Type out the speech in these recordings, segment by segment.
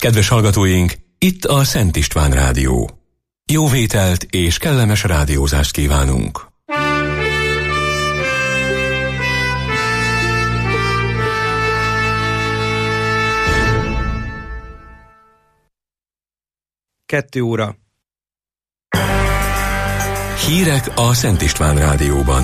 Kedves hallgatóink, itt a Szent István Rádió. Jó vételt és kellemes rádiózást kívánunk! Kettő óra. Hírek a Szent István Rádióban.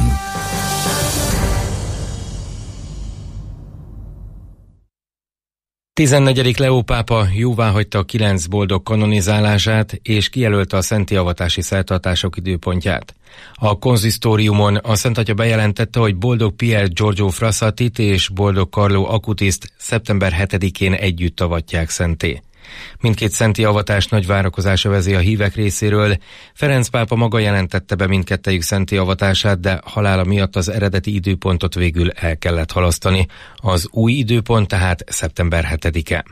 Tizennegyedik Leó pápa jóváhagyta a 9 boldog kanonizálását, és kijelölte a szenti avatási szertartások időpontját. A konzisztóriumon a Szent Atya bejelentette, hogy boldog Pier Giorgio Frassatit és boldog Carlo Acutiszt szeptember 7-én együtt avatják szenté. Mindkét szenti avatás nagy várakozás övezi a hívek részéről. Ferenc pápa maga jelentette be mindkettejük szenti avatását, de halála miatt az eredeti időpontot végül el kellett halasztani. Az új időpont tehát szeptember 7-e.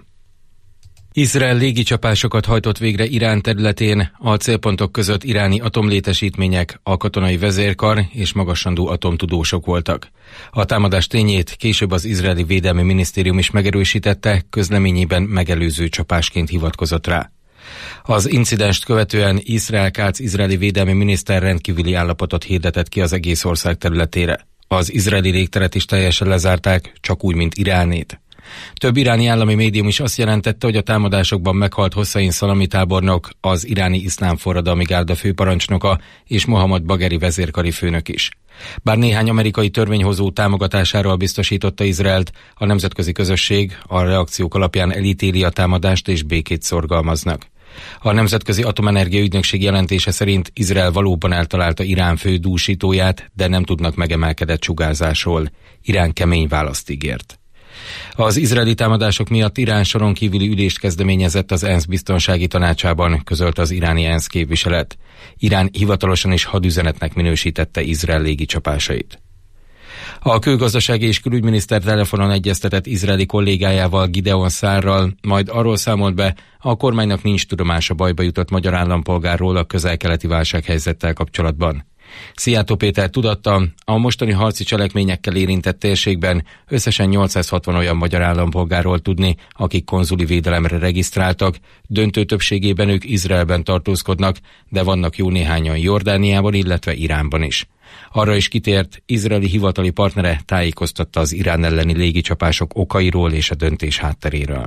Izrael légicsapásokat hajtott végre Irán területén, a célpontok között iráni atomlétesítmények, a katonai vezérkar és magasrangú atomtudósok voltak. A támadás tényét később az izraeli védelmi minisztérium is megerősítette, közleményében megelőző csapásként hivatkozott rá. Az incidenst követően Israel Katz izraeli védelmi miniszter rendkívüli állapotot hirdetett ki az egész ország területére. Az izraeli légteret is teljesen lezárták, csak úgy, mint Iránét. Több iráni állami médium is azt jelentette, hogy a támadásokban meghalt Hossein Szalami tábornok, az iráni iszlám forradalmi gárda főparancsnoka és Mohammad Bagheri vezérkari főnök is. Bár néhány amerikai törvényhozó támogatásáról biztosította Izraelt, a nemzetközi közösség a reakciók alapján elítéli a támadást és békét szorgalmaznak. A Nemzetközi Atomenergia Ügynökség jelentése szerint Izrael valóban eltalálta Irán fő dúsítóját, de nem tudnak megemelkedett sugárzásról. Irán kemény választ ígért. Az izraeli támadások miatt Irán soron kívüli ülést kezdeményezett az ENSZ biztonsági tanácsában, közölte az iráni ENSZ képviselet. Irán hivatalosan is hadüzenetnek minősítette Izrael légicsapásait. A külgazdasági és külügyminiszter telefonon egyeztetett izraeli kollégájával, Gideon Saarral, majd arról számolt be, a kormánynak nincs tudomása bajba jutott magyar állampolgárról a közel-keleti válsághelyzettel kapcsolatban. Szijjártó Péter tudatta, a mostani harci cselekményekkel érintett térségben összesen 860 olyan magyar állampolgárról tudni, akik konzuli védelemre regisztráltak, döntő többségében ők Izraelben tartózkodnak, de vannak jó néhányan Jordániában, illetve Iránban is. Arra is kitért, izraeli hivatali partnere tájékoztatta az Irán elleni légicsapások okairól és a döntés hátteréről.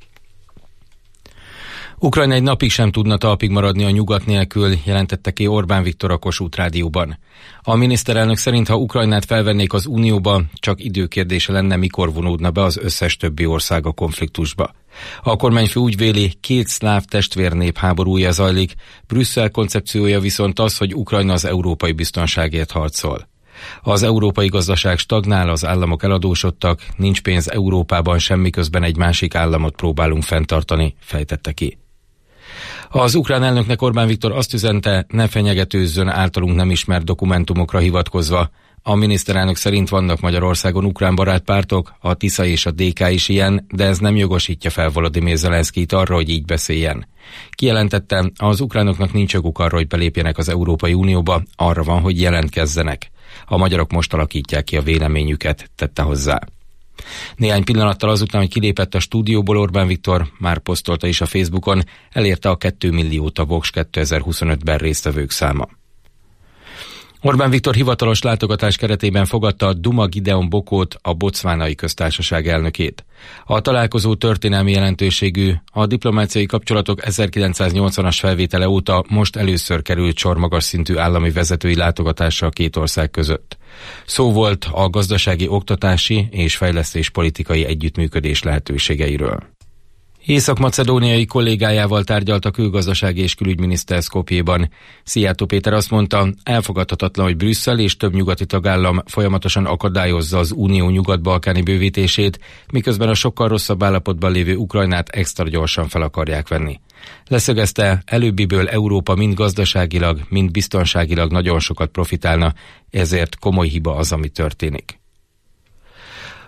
Ukrajna egy napig sem tudna talpig maradni a nyugat nélkül, jelentette ki Orbán Viktor a Kossuth Rádióban. A miniszterelnök szerint, ha Ukrajnát felvennék az Unióba, csak időkérdése lenne, mikor vonódna be az összes többi ország a konfliktusba. A kormányfő úgy véli, 2 szláv testvérnép háborúja zajlik, Brüsszel koncepciója viszont az, hogy Ukrajna az európai biztonságért harcol. Az európai gazdaság stagnál, az államok eladósodtak, nincs pénz Európában, semmi közben egy másik államot próbálunk fenntartani, fejtette ki. Az ukrán elnöknek Orbán Viktor azt üzente, ne fenyegetőzzön általunk nem ismert dokumentumokra hivatkozva. A miniszterelnök szerint vannak Magyarországon ukrán barátpártok, a TISZA és a DK is ilyen, de ez nem jogosítja fel Volodymyr Zelenszkijt arra, hogy így beszéljen. Kijelentette, az ukránoknak nincs joguk arra, hogy belépjenek az Európai Unióba, arra van, hogy jelentkezzenek. A magyarok most alakítják ki a véleményüket, tette hozzá. Néhány pillanattal azután, hogy kilépett a stúdióból, Orbán Viktor, már posztolta is a Facebookon, elérte a 2 milliót a Vox 2025-ben résztvevők száma. Orbán Viktor hivatalos látogatás keretében fogadta Duma Gideon Bokót, a Botswanai Köztársaság elnökét. A találkozó történelmi jelentőségű, a diplomáciai kapcsolatok 1980-as felvétele óta most először került sor magas szintű állami vezetői látogatásra a két ország között. Szó volt a gazdasági, oktatási és fejlesztéspolitikai együttműködés lehetőségeiről. Észak-macedóniai kollégájával tárgyalt a külgazdasági és külügyminiszter Skopjéban. Szijjártó Péter azt mondta, elfogadhatatlan, hogy Brüsszel és több nyugati tagállam folyamatosan akadályozza az unió nyugat-balkáni bővítését, miközben a sokkal rosszabb állapotban lévő Ukrajnát extra gyorsan fel akarják venni. Leszögezte, előbbiből Európa mind gazdaságilag, mind biztonságilag nagyon sokat profitálna, ezért komoly hiba az, ami történik.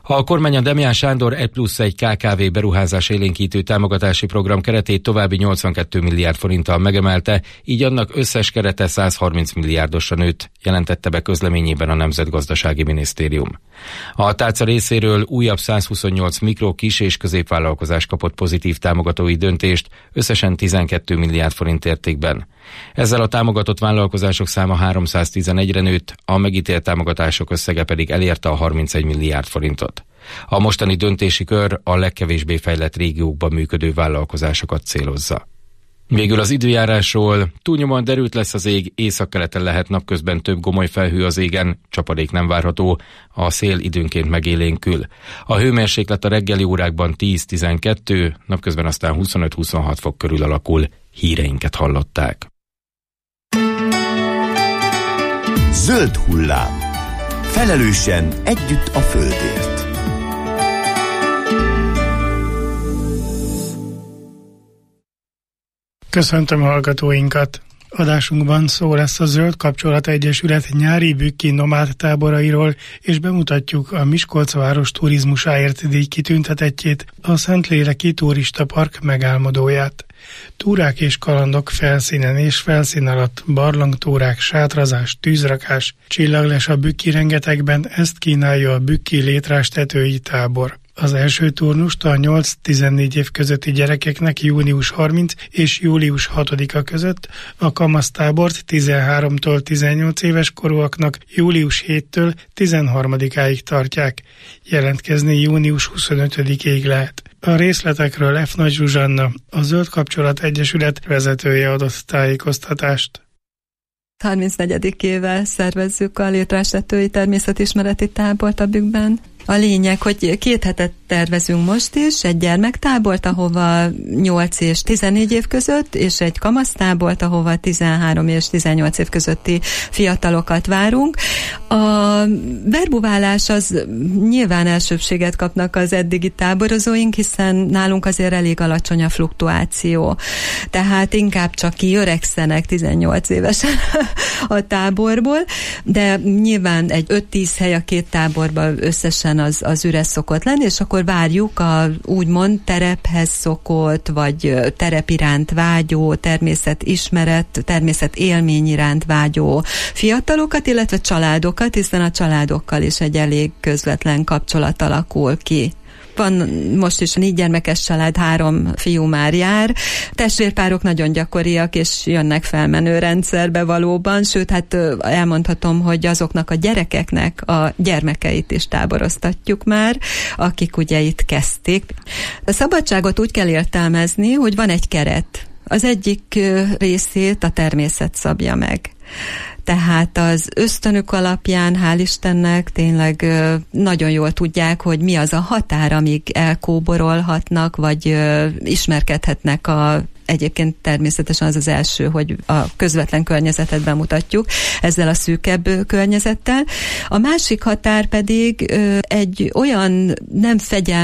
A kormány a Demján Sándor 1+1 KKV beruházás élénkítő támogatási program keretét további 82 milliárd forinttal megemelte, így annak összes kerete 130 milliárdosra nőtt, jelentette be közleményében a Nemzetgazdasági Minisztérium. A tárca részéről újabb 128 mikro, kis és középvállalkozás kapott pozitív támogatói döntést, összesen 12 milliárd forint értékben. Ezzel a támogatott vállalkozások száma 311-re nőtt, a megítélt támogatások összege pedig elérte a 31 milliárd forintot. A mostani döntési kör a legkevésbé fejlett régiókban működő vállalkozásokat célozza. Végül az időjárásról: túlnyomóan derült lesz az ég, északkeleten lehet napközben több gomoly felhő az égen, csapadék nem várható, a szél időnként megélénkül. A hőmérséklet a reggeli órákban 10-12, napközben aztán 25-26 fok körül alakul. Híreinket hallották. Zöld hullám. Felelősen együtt a földért. Köszöntöm hallgatóinkat! Adásunkban szó lesz a Zöld Kapcsolat Egyesület nyári bükki nomád táborairól, és bemutatjuk a Miskolc város turizmusáért díj kitüntetettjét, a Szentléleki Turista Park megálmodóját. Túrák és kalandok felszínen és felszín alatt, barlangtúrák, sátrazás, tűzrakás, csillagles a bükki rengetegben, ezt kínálja a Bükki Létrás tetői tábor. Az első turnust a 8-14 év közötti gyerekeknek június 30 és július 6-a között, a kamasztábort 13-tól 18 éves korúaknak július 7-től 13-áig tartják. Jelentkezni június 25-ig lehet. A részletekről F. Nagy Zsuzsanna, a Zöld Kapcsolat Egyesület vezetője adott tájékoztatást. 34. éve szervezzük a Létrástetői Természetismereti Tábort a Bükkben. A lényeg, hogy 2 hetet tervezünk most is, egy gyermektábort, ahova 8 és 14 év között, és egy kamasztábort, ahova 13 és 18 év közötti fiatalokat várunk. A verbuválás az nyilván elsőbséget kapnak az eddigi táborozóink, hiszen nálunk azért elég alacsony a fluktuáció. Tehát inkább csak kiöregszenek 18 évesen a táborból, de nyilván egy 5-10 hely a 2 táborban összesen az üres szokott lenni, és akkor várjuk a úgymond terephez szokott, vagy terep iránt vágyó, természetismeret, természetélmény iránt vágyó fiatalokat, illetve családokat, hiszen a családokkal is egy elég közvetlen kapcsolat alakul ki. Van most is 4 gyermekes család, 3 fiú már jár. Testvérpárok nagyon gyakoriak, és jönnek felmenő rendszerbe valóban, sőt, hát elmondhatom, hogy azoknak a gyerekeknek a gyermekeit is táboroztatjuk már, akik ugye itt kezdték. A szabadságot úgy kell értelmezni, hogy van egy keret. Az egyik részét a természet szabja meg. Tehát az ösztönük alapján, hál' Istennek, tényleg nagyon jól tudják, hogy mi az a határ, amíg elkóborolhatnak, vagy ismerkedhetnek egyébként természetesen az első, hogy a közvetlen környezetet bemutatjuk ezzel a szűkebb környezettel. A másik határ pedig egy olyan nem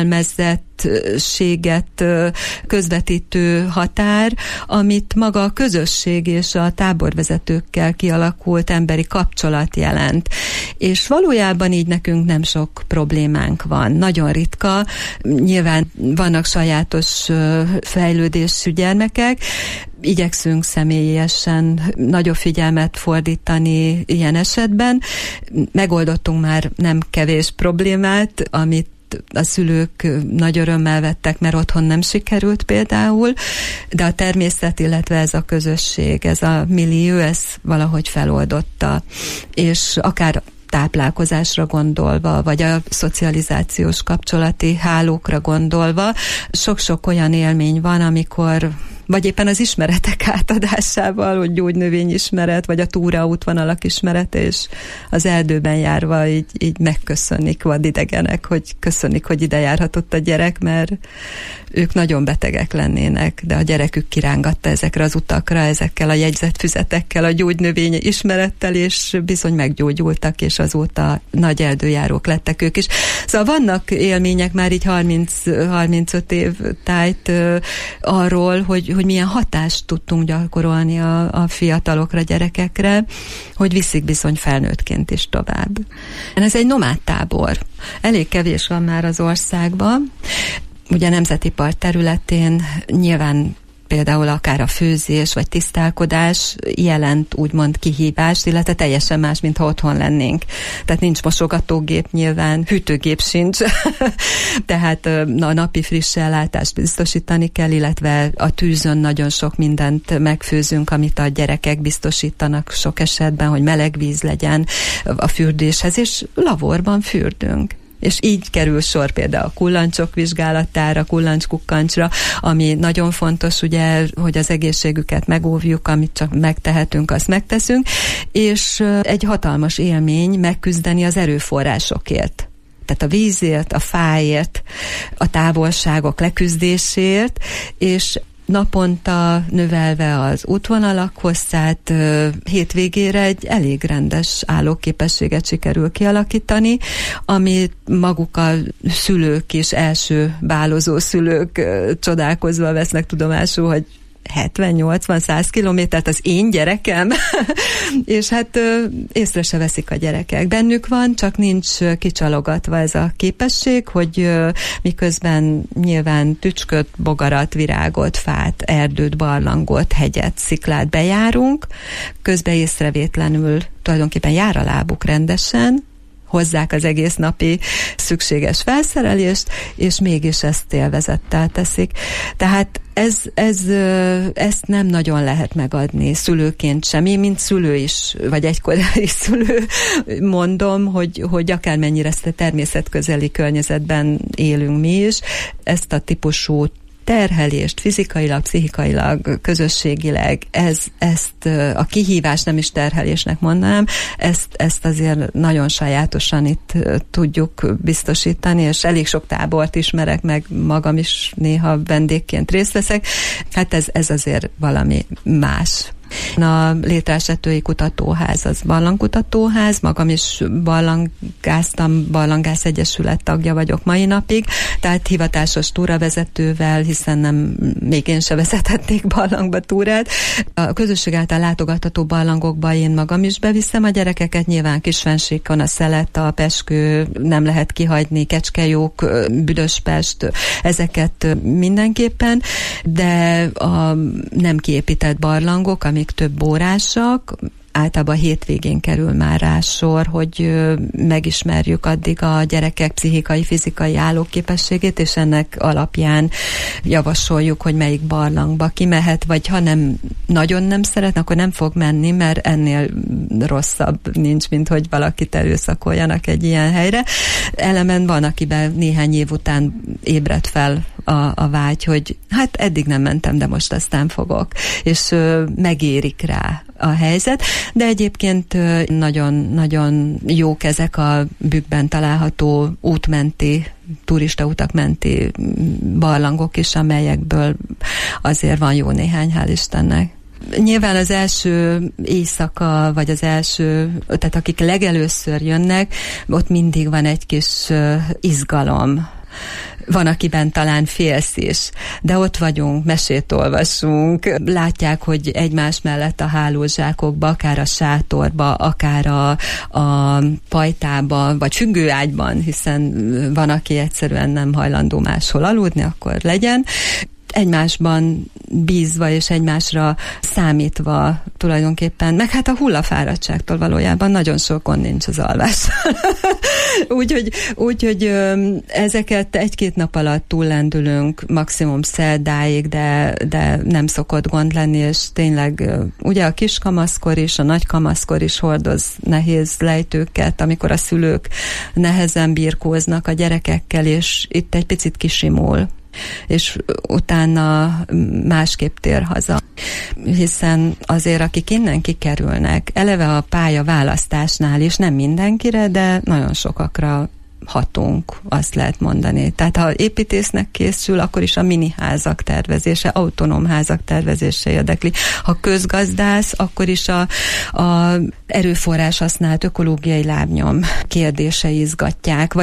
fegyelmezettséget közvetítő határ, amit maga a közösség és a táborvezetőkkel kialakult emberi kapcsolat jelent. És valójában így nekünk nem sok problémánk van. Nagyon ritka. Nyilván vannak sajátos fejlődésű gyermekek. Igyekszünk személyesen nagyobb figyelmet fordítani ilyen esetben. Megoldottunk már nem kevés problémát, amit a szülők nagy örömmel vettek, mert otthon nem sikerült például, de a természet, illetve ez a közösség, ez a millió, ez valahogy feloldotta. És akár táplálkozásra gondolva, vagy a szocializációs kapcsolati hálókra gondolva, sok-sok olyan élmény van, amikor vagy éppen az ismeretek átadásával, hogy gyógynövényismeret, vagy a túraútvonalak ismerete, és az erdőben járva így megköszönnik vadidegenek, hogy köszönik, hogy ide járhatott a gyerek, mert ők nagyon betegek lennének, de a gyerekük kirángatta ezekre az utakra, ezekkel a jegyzetfüzetekkel, a gyógynövény ismerettel, és bizony meggyógyultak, és azóta nagy erdőjárók lettek ők is. Szóval vannak élmények már így 35 év tájt arról, hogy hogy milyen hatást tudtunk gyakorolni a fiatalokra, gyerekekre, hogy viszik bizony felnőttként is tovább. Ez egy nomádtábor. Elég kevés van már az országban. Ugye a Nemzeti Park területén nyilván például akár a főzés vagy tisztálkodás jelent úgymond kihívást, illetve teljesen más, mint ha otthon lennénk. Tehát nincs mosogatógép nyilván, hűtőgép sincs, tehát a napi friss ellátást biztosítani kell, illetve a tűzön nagyon sok mindent megfőzünk, amit a gyerekek biztosítanak sok esetben, hogy meleg víz legyen a fürdéshez, és laborban fürdünk. És így kerül sor például a kullancsok vizsgálatára, kullancskukkancsra, ami nagyon fontos, ugye, hogy az egészségüket megóvjuk, amit csak megtehetünk, azt megteszünk, és egy hatalmas élmény megküzdeni az erőforrásokért. Tehát a vízért, a fáért, a távolságok leküzdéséért, és naponta növelve az útvonalak hosszát, hétvégére egy elég rendes állóképességet sikerül kialakítani, amit maguk a szülők is, első bálozó szülők csodálkozva vesznek tudomásul, hogy 70-80-100 kilométert az én gyerekem, és hát észre se veszik a gyerekek. Bennük van, csak nincs kicsalogatva ez a képesség, hogy miközben nyilván tücsköt, bogarat, virágot, fát, erdőt, barlangot, hegyet, sziklát bejárunk, közben észrevétlenül tulajdonképpen jár a lábuk rendesen, hozzák az egész napi szükséges felszerelést, és mégis ezt élvezettel teszik. Tehát ezt nem nagyon lehet megadni szülőként sem. Én, mint szülő is, vagy egykori szülő mondom, hogy akármennyire ezt a természetközeli környezetben élünk mi is, ezt a típusú terhelést fizikailag, pszichikailag, közösségileg, ezt a kihívást nem is terhelésnek mondanám, ezt azért nagyon sajátosan itt tudjuk biztosítani, és elég sok tábort ismerek, meg magam is néha vendégként részt veszek. Hát ez azért valami más. A Létrásetői Kutatóház az barlangkutatóház, magam is barlangáztam, Barlangász Egyesület tagja vagyok mai napig, tehát hivatásos túravezetővel, hiszen még én se vezethetnék barlangba túrát. A közösség által látogatható barlangokba én magam is beviszem a gyerekeket, nyilván Kisfennsíkon a Szelet, a Peskő nem lehet kihagyni, Kecskejók, Büdöspest, ezeket mindenképpen, de a nem kiépített barlangok, amik több órásak, általában hétvégén kerül már rá sor, hogy megismerjük addig a gyerekek pszichikai, fizikai állóképességét, és ennek alapján javasoljuk, hogy melyik barlangba kimehet, vagy ha nagyon nem szeretne, akkor nem fog menni, mert ennél rosszabb nincs, mint hogy valakit erőszakoljanak egy ilyen helyre. Elemen van, akiben néhány év után ébredt fel a vágy, hogy hát eddig nem mentem, de most aztán fogok. És megérik rá a helyzet, de egyébként nagyon-nagyon jók ezek a Bükkben található útmenti, turistautak menti barlangok is, amelyekből azért van jó néhány, hál' Istennek. Nyilván az első éjszaka, vagy az első, tehát akik legelőször jönnek, ott mindig van egy kis izgalom. Van, akiben talán félsz is, de ott vagyunk, mesét olvasunk, látják, hogy egymás mellett a hálózsákokba, akár a sátorba, akár a pajtába, vagy függőágyban, hiszen van, aki egyszerűen nem hajlandó máshol aludni, akkor legyen. Egymásban bízva és egymásra számítva tulajdonképpen, meg hát a hullafáradtságtól valójában nagyon sok gond nincs az alvással. Úgyhogy ezeket egy-két nap alatt túllendülünk, maximum szerdáig, de nem szokott gond lenni, és tényleg ugye a kiskamaszkor is, a nagykamaszkor is hordoz nehéz lejtőket, amikor a szülők nehezen birkóznak a gyerekekkel, és itt egy picit kisimul, és utána másképp tér haza. Hiszen azért, akik innen kikerülnek, eleve a pályaválasztásnál is nem mindenkire, de nagyon sokakra hatunk, azt lehet mondani. Tehát ha építésznek készül, akkor is a miniházak tervezése, autonóm házak tervezése érdekli. Ha közgazdász, akkor is a erőforrás használt ökológiai lábnyom kérdései izgatják, vagy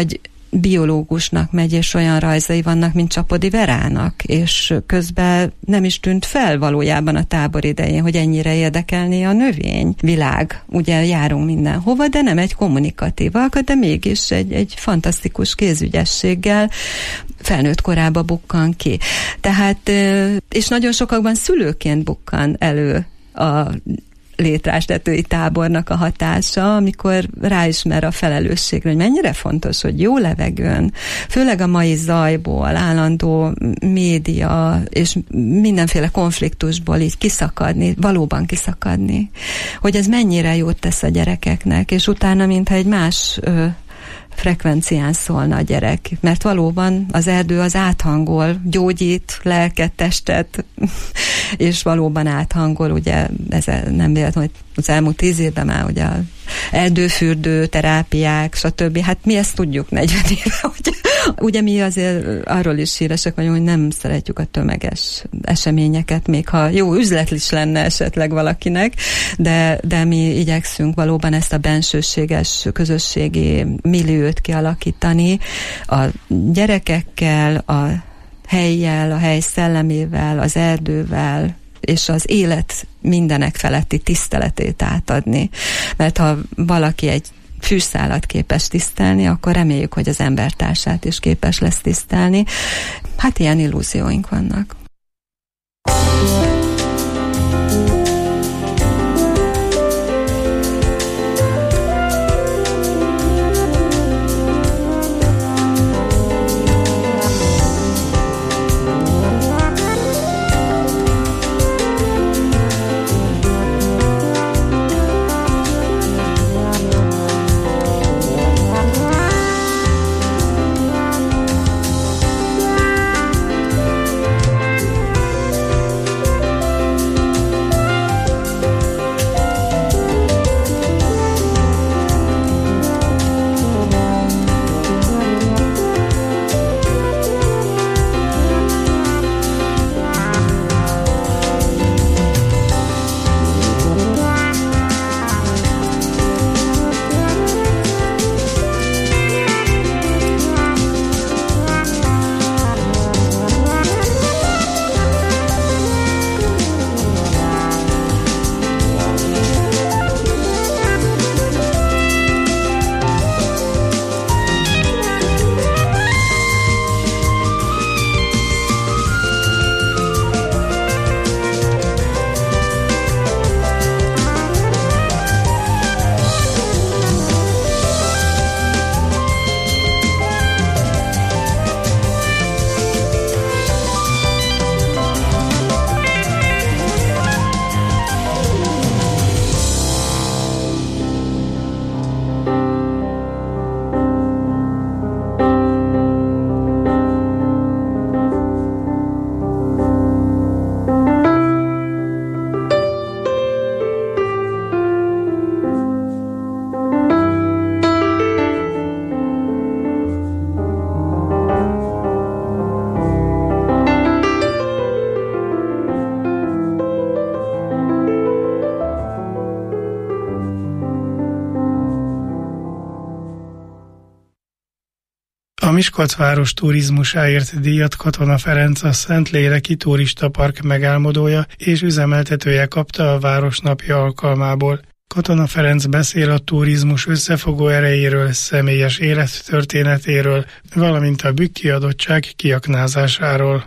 biológusnak megy, és olyan rajzai vannak, mint Csapody Verának, és közben nem is tűnt fel valójában a tábor idején, hogy ennyire érdekelné a növényvilág. Ugye járunk mindenhova, de nem egy kommunikatív alkat, de mégis egy fantasztikus kézügyességgel felnőtt korába bukkan ki. Tehát, és nagyon sokakban szülőként bukkan elő a létrástetői tábornak a hatása, amikor ráismer a felelősségre, hogy mennyire fontos, hogy jó levegőn, főleg a mai zajból, állandó média és mindenféle konfliktusból így kiszakadni, valóban kiszakadni, hogy ez mennyire jót tesz a gyerekeknek, és utána mintha egy más frekvencián szólna a gyerek, mert valóban az erdő az áthangol, gyógyít lelket, testet, és valóban áthangol, ugye ez nem véletlen, hogy az elmúlt 10 évben már ugye erdőfürdő, terápiák, stb. Hát mi ezt tudjuk 40 éve, hogy ugye mi azért arról is híresek vagyunk, hogy nem szeretjük a tömeges eseményeket, még ha jó üzlet is lenne esetleg valakinek, de mi igyekszünk valóban ezt a bensőséges közösségi milliót kialakítani a gyerekekkel, a helyjel, a hely szellemével, az erdővel, és az élet mindenek feletti tiszteletét átadni. Mert ha valaki egy fűszálat képes tisztelni, akkor reméljük, hogy az embertársát is képes lesz tisztelni. Hát ilyen illúzióink vannak. A Miskolcváros turizmusáért díjat Katona Ferenc, a Szentléleki Turistapark megálmodója és üzemeltetője kapta a Városnapja alkalmából. Katona Ferenc beszél a turizmus összefogó erejéről, személyes élettörténetéről, valamint a bükki adottság kiaknázásáról.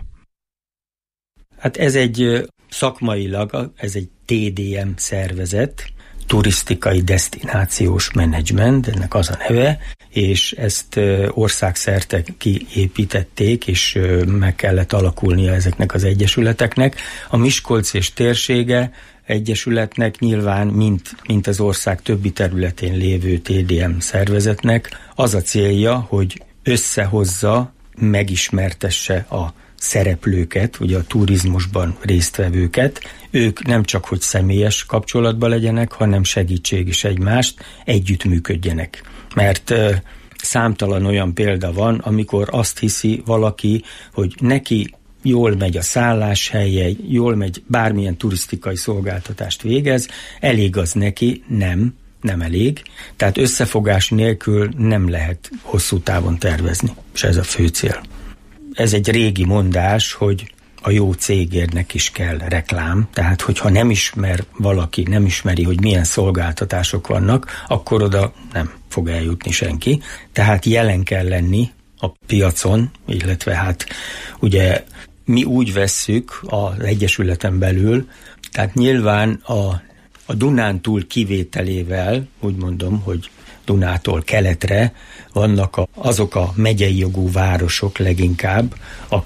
Hát ez egy szakmailag, ez egy TDM szervezet, turisztikai desztinációs menedzsment, ennek az a neve, és ezt országszerte kiépítették, és meg kellett alakulnia ezeknek az egyesületeknek. A Miskolc és térsége egyesületnek nyilván, mint az ország többi területén lévő TDM szervezetnek, az a célja, hogy összehozza, megismertesse a szereplőket, ugye a turizmusban résztvevőket, ők nem csak, hogy személyes kapcsolatban legyenek, hanem segítség is egymást, együttműködjenek. Mert számtalan olyan példa van, amikor azt hiszi valaki, hogy neki jól megy a szálláshelye, jól megy, bármilyen turisztikai szolgáltatást végez, elég az neki, nem elég, tehát összefogás nélkül nem lehet hosszú távon tervezni, és ez a fő cél. Ez egy régi mondás, hogy a jó cégérnek is kell reklám, tehát hogyha nem ismeri, hogy milyen szolgáltatások vannak, akkor oda nem fog eljutni senki. Tehát jelen kell lenni a piacon, illetve hát ugye mi úgy vesszük az Egyesületen belül, tehát nyilván a Dunántúl kivételével, úgy mondom, hogy Dunától keletre vannak azok a megyei jogú városok leginkább,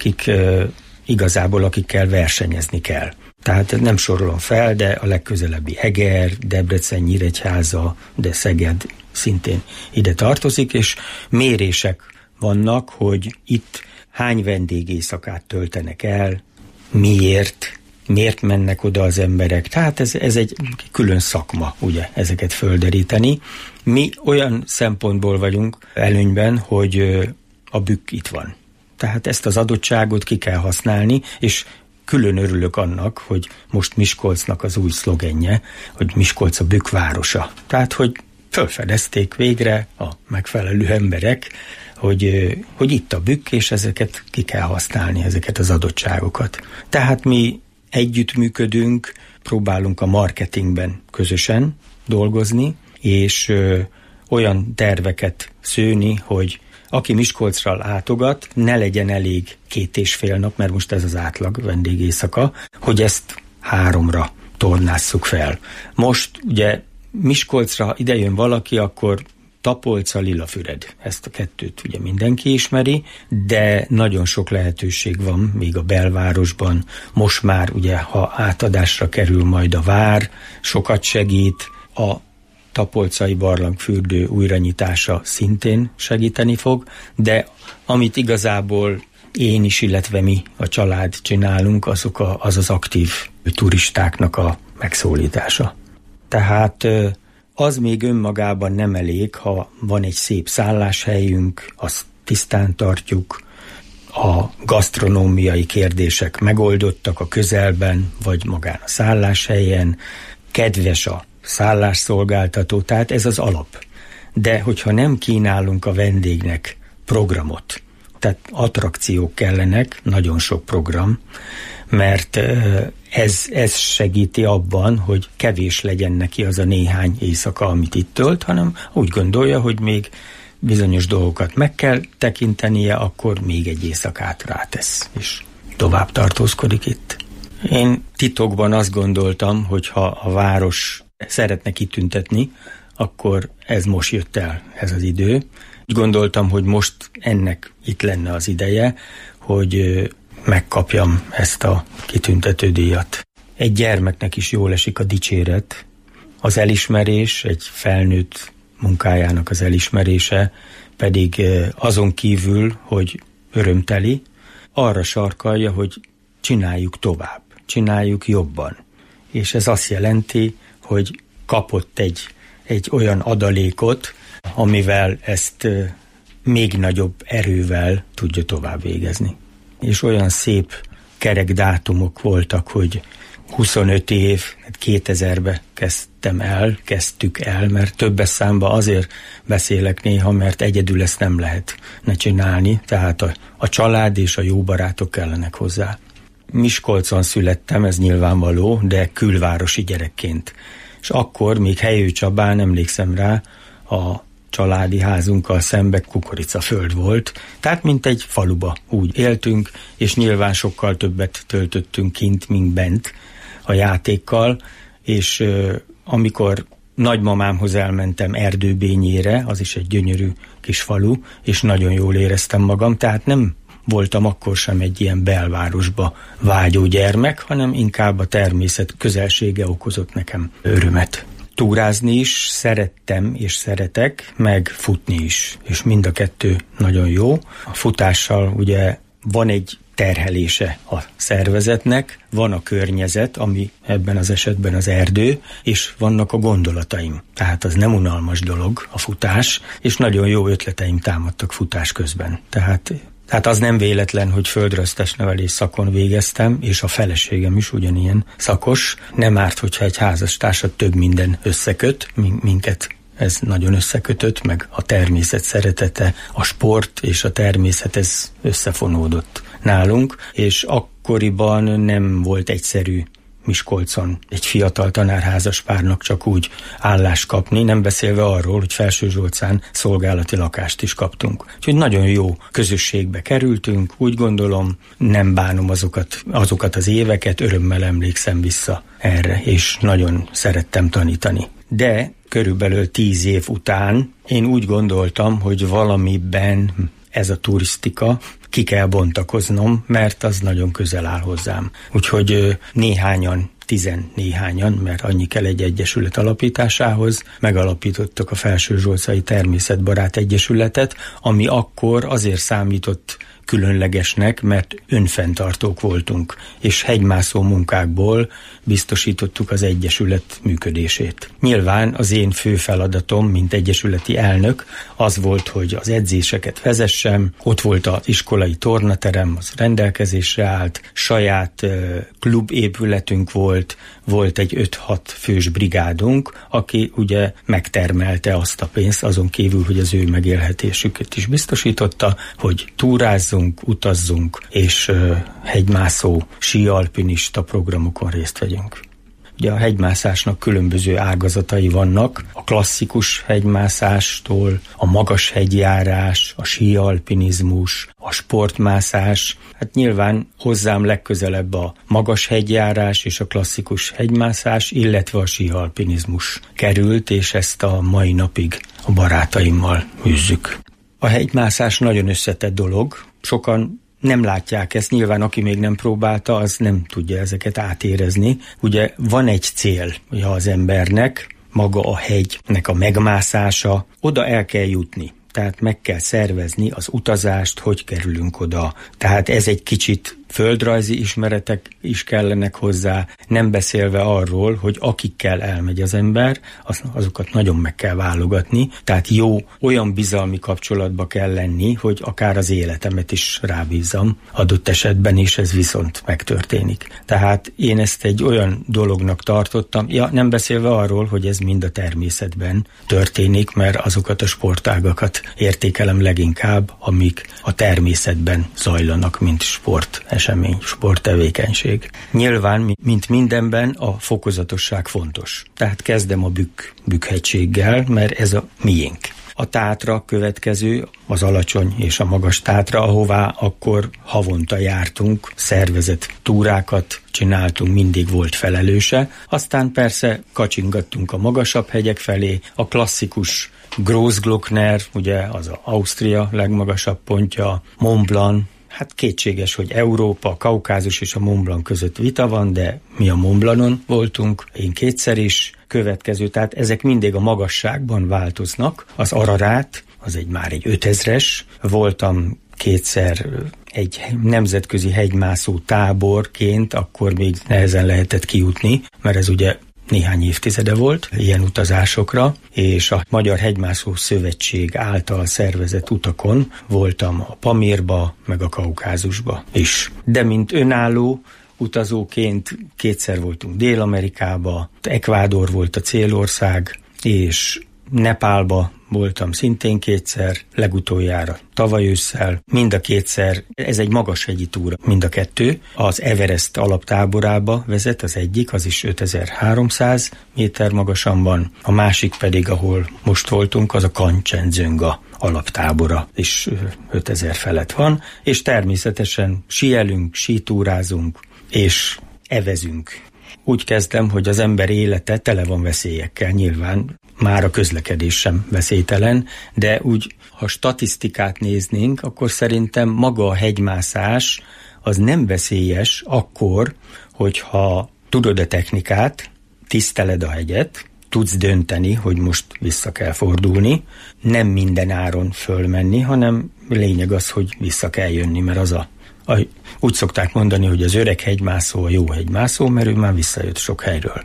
akikkel versenyezni kell. Tehát nem sorolom fel, de a legközelebbi Eger, Debrecen, Nyíregyháza, de Szeged szintén ide tartozik, és mérések vannak, hogy itt hány vendégéjszakát töltenek el, miért mennek oda az emberek. Tehát ez egy külön szakma, ugye, ezeket földeríteni. Mi olyan szempontból vagyunk előnyben, hogy a bükk itt van. Tehát ezt az adottságot ki kell használni, és külön örülök annak, hogy most Miskolcnak az új szlogenje, hogy Miskolc a bükk városa. Tehát, hogy felfedezték végre a megfelelő emberek, hogy itt a bükk, és ezeket ki kell használni, ezeket az adottságokat. Tehát mi együttműködünk, próbálunk a marketingben közösen dolgozni, és olyan terveket szőni, hogy aki Miskolcra látogat, ne legyen elég 2,5 nap, mert most ez az átlag vendégéjszaka, hogy ezt 3-ra tornásszuk fel. Most ugye Miskolcra idejön valaki, akkor Tapolca, Lilafüred. Ezt a kettőt ugye mindenki ismeri, de nagyon sok lehetőség van még a belvárosban. Most már ugye, ha átadásra kerül majd a vár, sokat segít, a tapolcai barlangfürdő újranyitása szintén segíteni fog, de amit igazából én is, illetve mi a család csinálunk, az az aktív turistáknak a megszólítása. Tehát az még önmagában nem elég, ha van egy szép szálláshelyünk, azt tisztán tartjuk, a gasztronómiai kérdések megoldottak a közelben, vagy magán a szálláshelyen, kedves a szállásszolgáltató, tehát ez az alap. De hogyha nem kínálunk a vendégnek programot, tehát attrakciók kellenek, nagyon sok program, mert ez segíti abban, hogy kevés legyen neki az a néhány éjszaka, amit itt tölt, hanem úgy gondolja, hogy még bizonyos dolgokat meg kell tekintenie, akkor még egy éjszakát rátesz, és tovább tartózkodik itt. Én titokban azt gondoltam, hogy ha a város szeretne kitüntetni, akkor ez most jött el, ez az idő. Úgy gondoltam, hogy most ennek itt lenne az ideje, hogy megkapjam ezt a kitüntető díjat. Egy gyermeknek is jól esik a dicséret, az elismerés, egy felnőtt munkájának az elismerése pedig azon kívül, hogy örömteli, arra sarkalja, hogy csináljuk tovább, csináljuk jobban. És ez azt jelenti, hogy kapott egy olyan adalékot, amivel ezt még nagyobb erővel tudja tovább végezni. És olyan szép kerek dátumok voltak, hogy 25 év, 2000-ben kezdtük el, mert többes számba azért beszélek néha, mert egyedül ezt nem lehet csinálni, tehát a család és a jó barátok kellenek hozzá. Miskolcon születtem, ez nyilvánvaló, de külvárosi gyerekként. És akkor még Helyő Csabán, emlékszem rá, a családi házunkkal szembe kukoricaföld volt, tehát mint egy faluba úgy éltünk, és nyilván sokkal többet töltöttünk kint, mint bent a játékkal, és amikor nagymamámhoz elmentem Erdőbényére, az is egy gyönyörű kis falu, és nagyon jól éreztem magam, tehát nem voltam akkor sem egy ilyen belvárosba vágyó gyermek, hanem inkább a természet közelsége okozott nekem örömet. Túrázni is szerettem és szeretek, meg futni is, és mind a kettő nagyon jó. A futással ugye van egy terhelése a szervezetnek, van a környezet, ami ebben az esetben az erdő, és vannak a gondolataim. Tehát az nem unalmas dolog a futás, és nagyon jó ötleteim támadtak futás közben. Tehát Tehát az nem véletlen, hogy földrajztestnevelés szakon végeztem, és a feleségem is ugyanilyen szakos. Nem árt, hogyha egy házastársat több minden összeköt, minket ez nagyon összekötött, meg a természet szeretete, a sport és a természet, ez összefonódott nálunk, és akkoriban nem volt egyszerű Miskolcon egy fiatal tanárházas párnak csak úgy állást kapni, nem beszélve arról, hogy Felsőzsolcán szolgálati lakást is kaptunk. Úgyhogy nagyon jó közösségbe kerültünk, úgy gondolom, nem bánom azokat az éveket, örömmel emlékszem vissza erre, és nagyon szerettem tanítani. De körülbelül 10 év után én úgy gondoltam, hogy valamiben ez a turisztika ki kell bontakoznom, mert az nagyon közel áll hozzám. Úgyhogy néhányan, 10-néhányan, mert annyi kell egy egyesület alapításához, megalapítottak a Felsőzsolcai Természetbarát Egyesületet, ami akkor azért számított különlegesnek, mert önfenntartók voltunk, és hegymászó munkákból biztosítottuk az egyesület működését. Nyilván az én fő feladatom, mint egyesületi elnök, az volt, hogy az edzéseket vezessem, ott volt az iskolai tornaterem, az rendelkezésre állt, saját klubépületünk volt egy 5-6 fős brigádunk, aki ugye megtermelte azt a pénzt, azon kívül, hogy az ő megélhetésüket is biztosította, hogy túrázzunk, utazzunk, és hegymászó, síalpinista programokon részt vegyünk. Ugye a hegymászásnak különböző ágazatai vannak, a klasszikus hegymászástól, a magas hegyjárás, a síalpinizmus, a sportmászás. Hát nyilván hozzám legközelebb a magas hegyjárás és a klasszikus hegymászás, illetve a síalpinizmus került, és ezt a mai napig a barátaimmal űzzük. A hegymászás nagyon összetett dolog, sokan nem látják ezt, nyilván aki még nem próbálta, az nem tudja ezeket átérezni. Ugye van egy cél az embernek, maga a hegynek a megmászása, oda el kell jutni. Tehát meg kell szervezni az utazást, hogy kerülünk oda. Tehát ez egy kicsit földrajzi ismeretek is kellenek hozzá, nem beszélve arról, hogy akikkel elmegy az ember, azokat nagyon meg kell válogatni, tehát jó, olyan bizalmi kapcsolatba kell lenni, hogy akár az életemet is rábízzam adott esetben, és ez viszont megtörténik. Tehát én ezt egy olyan dolognak tartottam, nem beszélve arról, hogy ez mind a természetben történik, mert azokat a sportágakat értékelem leginkább, amik a természetben zajlanak, mint sportesemény, sporttevékenység. Nyilván, mint mindenben, a fokozatosság fontos. Tehát kezdem a Bükk-hegységgel, mert ez a miénk. A Tátra következő, az alacsony és a magas Tátra, ahová akkor havonta jártunk, szervezett túrákat csináltunk, mindig volt felelőse. Aztán persze kacsingattunk a magasabb hegyek felé, a klasszikus Großglockner, ugye az az Ausztria legmagasabb pontja, Mont Blanc. Hát kétséges, hogy Európa, Kaukázus és a Mont Blanc között vita van, de mi a Mont Blancon voltunk, én kétszer is. Következő, tehát ezek mindig a magasságban változnak. Az Ararát, az már egy 5000-es, voltam kétszer egy nemzetközi hegymászó táborként, akkor még nehezen lehetett kijutni, mert ez ugye néhány évtizede volt ilyen utazásokra, és a Magyar Hegymászó Szövetség által szervezett utakon voltam a Pamírba, meg a Kaukázusba is. De mint önálló utazóként kétszer voltunk Dél-Amerikába, Ekvádor volt a célország, és Nepálba voltam szintén kétszer, legutoljára tavaly ősszel, mind a kétszer, ez egy magashegyi túra, mind a kettő. Az Everest alaptáborába vezet az egyik, az is 5300 méter magasan van, a másik pedig, ahol most voltunk, az a Kancsenjunga alaptábora, és 5000 felett van, és természetesen síelünk, sítúrázunk, és evezünk. Úgy kezdem, hogy az ember élete tele van veszélyekkel, nyilván már a közlekedés sem veszélytelen, de úgy, ha statisztikát néznénk, akkor szerintem maga a hegymászás az nem veszélyes akkor, hogyha tudod a technikát, tiszteled a hegyet, tudsz dönteni, hogy most vissza kell fordulni, nem minden áron fölmenni, hanem lényeg az, hogy vissza kell jönni, mert úgy szokták mondani, hogy az öreg hegymászó a jó hegymászó, mert ő már visszajött sok helyről.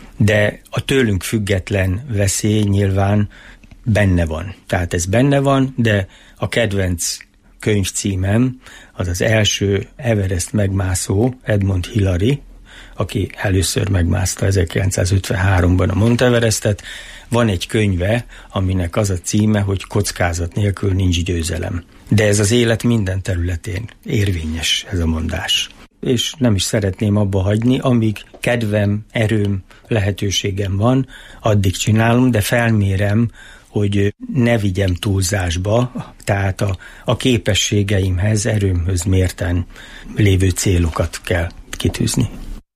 De a tőlünk független veszély nyilván benne van. Tehát ez benne van, de a kedvenc könyvcímem az az első Everest megmászó Edmund Hillary, aki először megmászta 1953-ban a Mount Everestet. Van egy könyve, aminek az a címe, hogy Kockázat nélkül nincs győzelem. De ez az élet minden területén érvényes, ez a mondás. És nem is szeretném abba hagyni, amíg kedvem, erőm, lehetőségem van, addig csinálom, de felmérem, hogy ne vigyem túlzásba, tehát a képességeimhez, erőmhöz mérten lévő célokat kell kitűzni.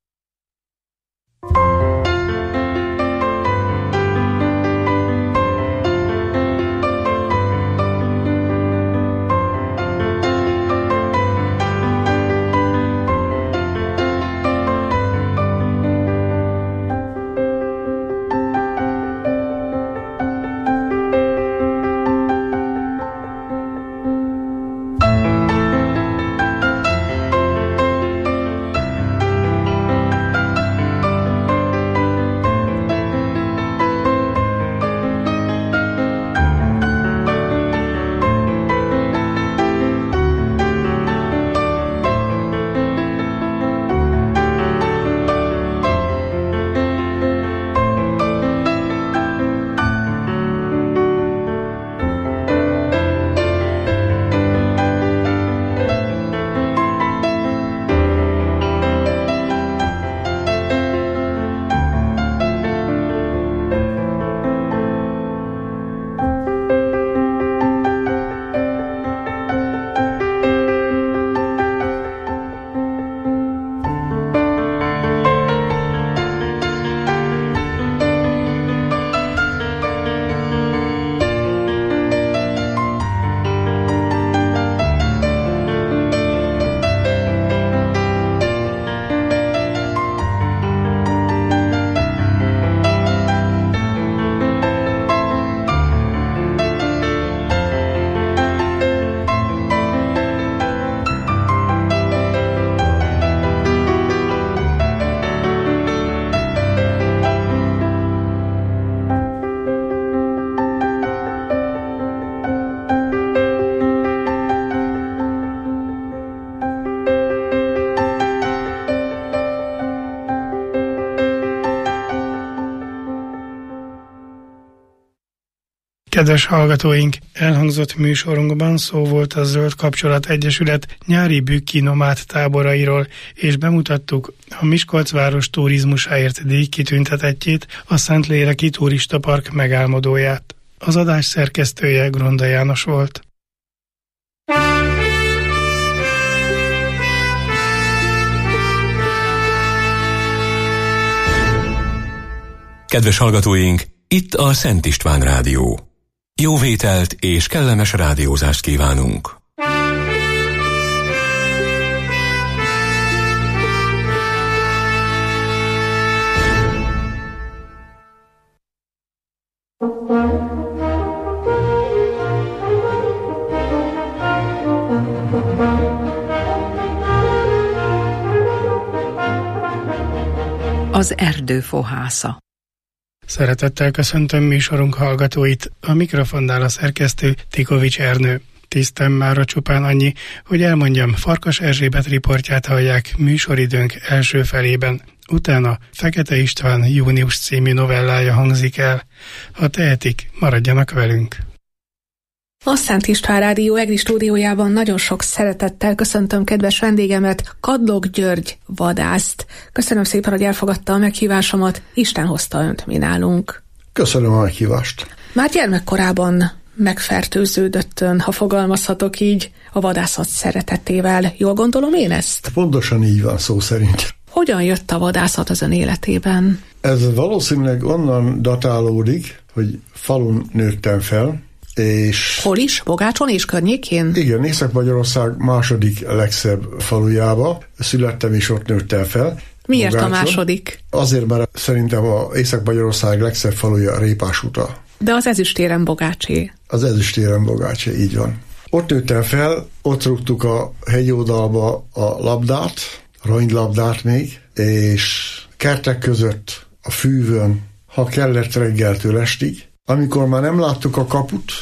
Kedves hallgatóink, elhangzott műsorunkban szó volt a Zöld Kapcsolat Egyesület nyári bükki nomád táborairól, és bemutattuk a Miskolcváros turizmusáért díj kitüntetettjét, a Szentléleki Turistapark megálmodóját. Az adás szerkesztője Gronda János volt. Kedves hallgatóink, itt a Szent István Rádió. Jó vételt és kellemes rádiózást kívánunk! Az erdő fohásza. Szeretettel köszöntöm műsorunk hallgatóit, a mikrofonnál a szerkesztő Tikovics Ernő. Tisztem mára csupán annyi, hogy elmondjam, Farkas Erzsébet riportját hallják műsoridőnk első felében. Utána Fekete István Június című novellája hangzik el. Ha tehetik, maradjanak velünk. A Szent István Rádió EGRI stúdiójában nagyon sok szeretettel köszöntöm kedves vendégemet, Kadlók György vadászt. Köszönöm szépen, hogy elfogadta a meghívásomat, Isten hozta önt mi nálunk. Köszönöm a meghívást. Már gyermekkorában megfertőződött ön, ha fogalmazhatok így, a vadászat szeretetével. Jól gondolom én ezt? Pontosan így van, szó szerint. Hogyan jött a vadászat az ön életében? Ez valószínűleg onnan datálódik, hogy falun nőttem fel, és... Hol is? Bogácson és környékén? Igen, Észak-Magyarország második legszebb falujába. Születtem és ott nőttem fel. Miért Bogácson. A második? Azért, mert szerintem a Észak-Magyarország legszebb faluja Répásuta. De az Ezüstéren Bogácsé. Az Ezüstéren Bogácsé, így van. Ott nőttem fel, ott rúgtuk a hegyoldalba a labdát, ronylabdát még, és kertek között, a fűvön, ha kellett reggeltől estig. Amikor már nem láttuk a kaput,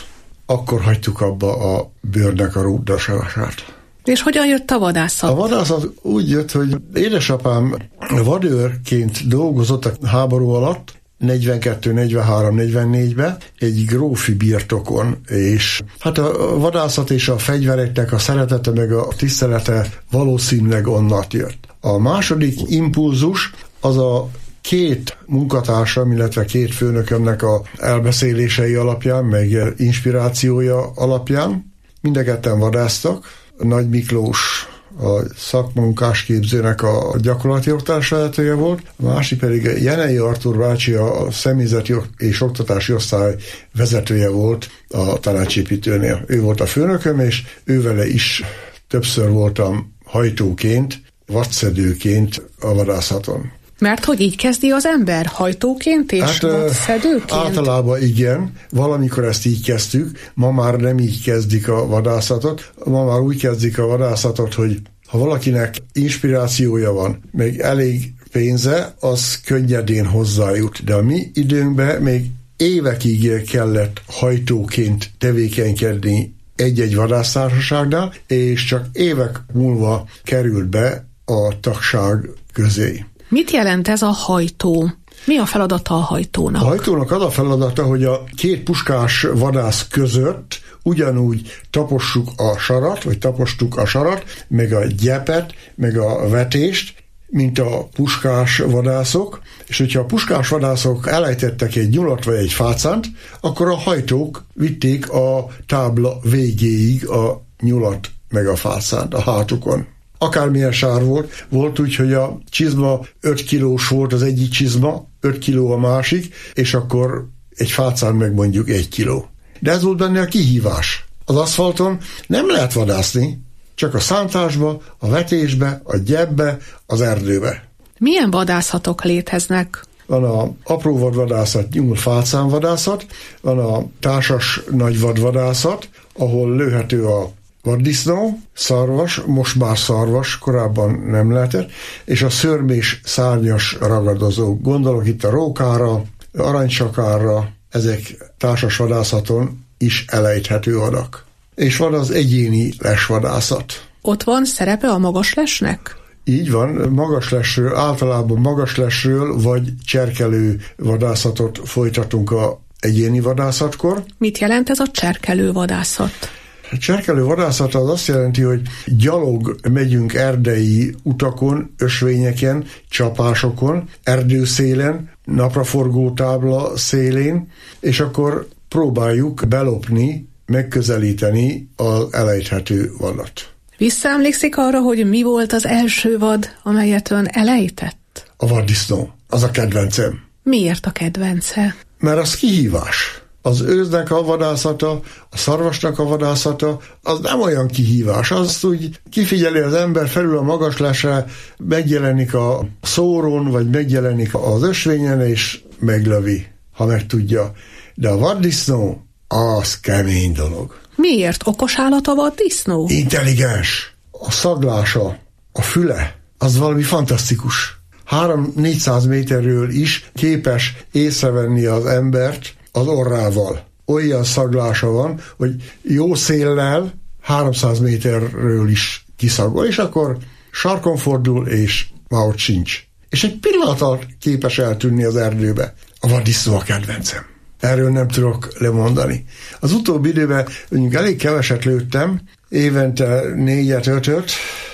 akkor hagytuk abba a bőrnek a rúdasását. És hogyan jött a vadászat? A vadászat úgy jött, hogy édesapám vadőrként dolgozott a háború alatt, 42, 43, 44-ben egy grófi birtokon, és hát a vadászat és a fegyvereknek a szeretete meg a tisztelete valószínűleg onnat jött. A második impulzus az a két munkatársam, illetve két főnökömnek a elbeszélései alapján, meg inspirációja alapján. Mind a ketten vadásztak. Nagy Miklós a szakmunkásképzőnek a gyakorlati oktatásvezetője volt, a másik pedig Jenei Artúr bácsi a személyzeti és oktatási osztály vezetője volt a tanácsépítőnél. Ő volt a főnököm, és ővele is többször voltam hajtóként, vadszedőként a vadászaton. Mert hogy így kezdi az ember? Hajtóként és vadszedőként? Általában igen. Valamikor ezt így kezdtük. Ma már nem így kezdik a vadászatot. Ma már úgy kezdik a vadászatot, hogy ha valakinek inspirációja van, meg elég pénze, az könnyedén hozzájut. De a mi időnkben még évekig kellett hajtóként tevékenykedni egy-egy vadásztársaságnál, és csak évek múlva került be a tagság közé. Mit jelent ez a hajtó? Mi a feladata a hajtónak? A hajtónak az a feladata, hogy a két puskás vadász között ugyanúgy tapossuk a sarat, vagy tapostuk a sarat, meg a gyepet, meg a vetést, mint a puskás vadászok, és hogyha a puskás vadászok elejtettek egy nyulat vagy egy fácánt, akkor a hajtók vitték a tábla végéig a nyulat meg a fácánt a hátukon. Akármilyen sár volt úgy, hogy a csizma 5 kilós volt az egyik csizma, 5 kiló a másik, és akkor egy fácán meg mondjuk 1 kiló. De ez volt benne a kihívás. Az aszfalton nem lehet vadászni, csak a szántásba, a vetésbe, a gyepbe, az erdőbe. Milyen vadászatok léteznek? Van a apró vadvadászat, nyúl-fácán vadászat, van a társas nagy vadvadászat, ahol lőhető a vaddisznó, szarvas, most már szarvas, korábban nem lehetett, és a szörmés szárnyas ragadozó. Gondolok itt a rókára, aranycsakárra, ezek társas vadászaton is elejthető vadak. És van az egyéni lesvadászat. Ott van szerepe a magaslesnek? Így van, magaslesről, általában magaslesről vagy cserkelő vadászatot folytatunk a egyéni vadászatkor. Mit jelent ez a cserkelő vadászat? A cserkelő vadászat az azt jelenti, hogy gyalog megyünk erdei utakon, ösvényeken, csapásokon, erdőszélen, napraforgó tábla szélén, és akkor próbáljuk belopni, megközelíteni az elejthető vadat. Visszaemlékszik arra, hogy mi volt az első vad, amelyet ön elejtett? A vaddisznó. Az a kedvencem. Miért a kedvence? Mert az kihívás. Az őznek a vadászata, a szarvasnak a vadászata, az nem olyan kihívás. Azt úgy kifigyeli az ember felül a magaslesre, megjelenik a szórón, vagy megjelenik az ösvényen, és meglövi, ha meg tudja. De a vaddisznó, az kemény dolog. Miért okos állat a vaddisznó? Intelligens. A szaglása, a füle, az valami fantasztikus. 300-400 méterről is képes észrevenni az embert az orrával. Olyan szaglása van, hogy jó széllel 300 méterről is kiszagol, és akkor sarkon fordul, és már ott sincs. És egy pillanat alatt képes eltűnni az erdőbe. A vaddisznó a kedvencem. Erről nem tudok lemondani. Az utóbbi időben mondjuk elég keveset lőttem, évente 4-5,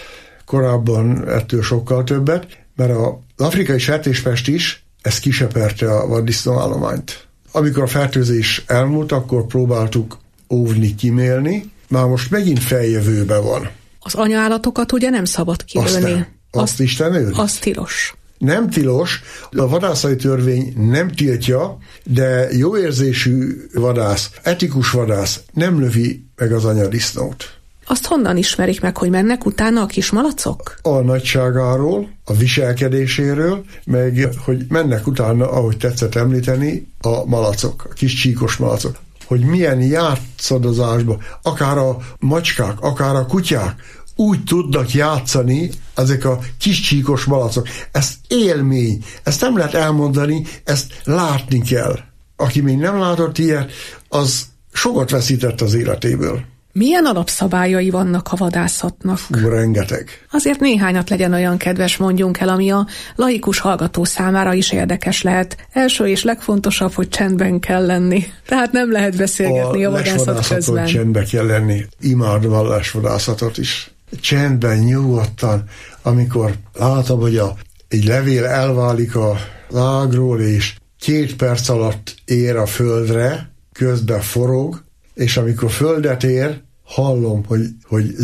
korábban ettől sokkal többet, mert az afrikai sertéspest is ezt kiseperte a vaddisznó állományt. Amikor a fertőzés elmúlt, akkor próbáltuk óvni, kimélni, már most megint feljövőben van. Az anyállatokat ugye nem szabad kilőni. Azt Isten őriz. Az tilos. Nem tilos, a vadászati törvény nem tiltja, de jó érzésű vadász, etikus vadász nem lövi meg az anyadisznót. Azt honnan ismerik meg, hogy mennek utána a kis malacok? A nagyságáról, a viselkedéséről, meg hogy mennek utána, ahogy tetszett említeni, a malacok, a kis csíkos malacok. Hogy milyen játszadozásba, akár a macskák, akár a kutyák úgy tudnak játszani ezek a kis csíkos malacok. Ez élmény, ezt nem lehet elmondani, ezt látni kell. Aki még nem látott ilyet, az sokat veszített az életéből. Milyen alapszabályai vannak a vadászatnak? Rengeteg. Azért néhányat legyen olyan kedves, mondjunk el, ami a laikus hallgató számára is érdekes lehet. Első és legfontosabb, hogy csendben kell lenni. Tehát nem lehet beszélgetni a vadászat közben. Csendben kell lenni. Imád vallásvadászatot is. Csendben, nyugodtan, amikor látom, hogy egy levél elválik az ágról, és 2 perc alatt ér a földre, közben forog, és amikor földet ér, hallom, hogy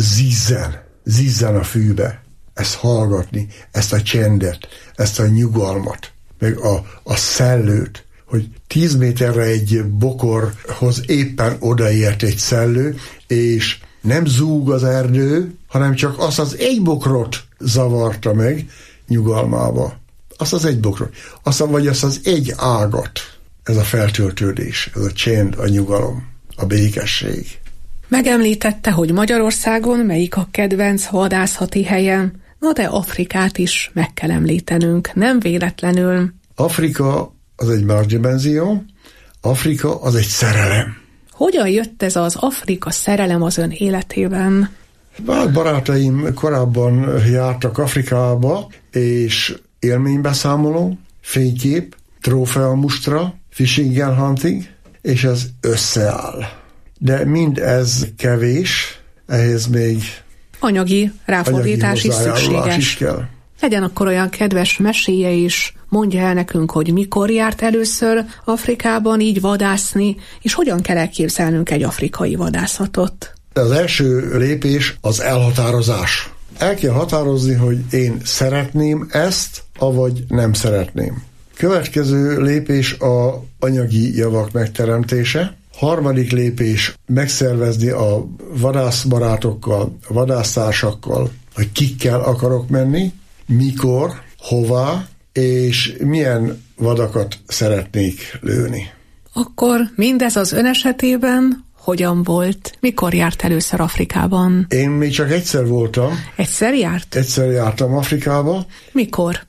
zizzen a fűbe. Ezt hallgatni, ezt a csendet, ezt a nyugalmat, meg a szellőt, hogy 10 méterre egy bokorhoz éppen odaért egy szellő, és nem zúg az erdő, hanem csak azt az egy bokrot zavarta meg nyugalmába. Azt az egy bokrot. Vagy azt az egy ágat. Ez a feltöltődés, ez a csend, a nyugalom, a békesség. Megemlítette, hogy Magyarországon melyik a kedvenc vadászati helyen, na de Afrikát is meg kell említenünk, nem véletlenül. Afrika az egy más dimenzió, Afrika az egy szerelem. Hogyan jött ez az Afrika szerelem az ön életében? Barátaim korábban jártak Afrikába, és élménybeszámoló, fénykép, trófeamustra, fishing and hunting, és ez összeáll. De mindez kevés, ehhez még anyagi ráfordítás is szükséges. Kell. Legyen akkor olyan kedves, mesélje is, mondja el nekünk, hogy mikor járt először Afrikában így vadászni, és hogyan kell elképzelnünk egy afrikai vadászatot. Az első lépés az elhatározás. El kell határozni, hogy én szeretném ezt, avagy nem szeretném. Következő lépés a anyagi javak megteremtése. Harmadik lépés megszervezni a vadászbarátokkal, a vadásztársakkal, hogy kikkel akarok menni, mikor, hová, és milyen vadakat szeretnék lőni. Akkor mindez az ön esetében hogyan volt? Mikor járt először Afrikában? Én még csak egyszer voltam. Egyszer járt? Egyszer jártam Afrikába. Mikor?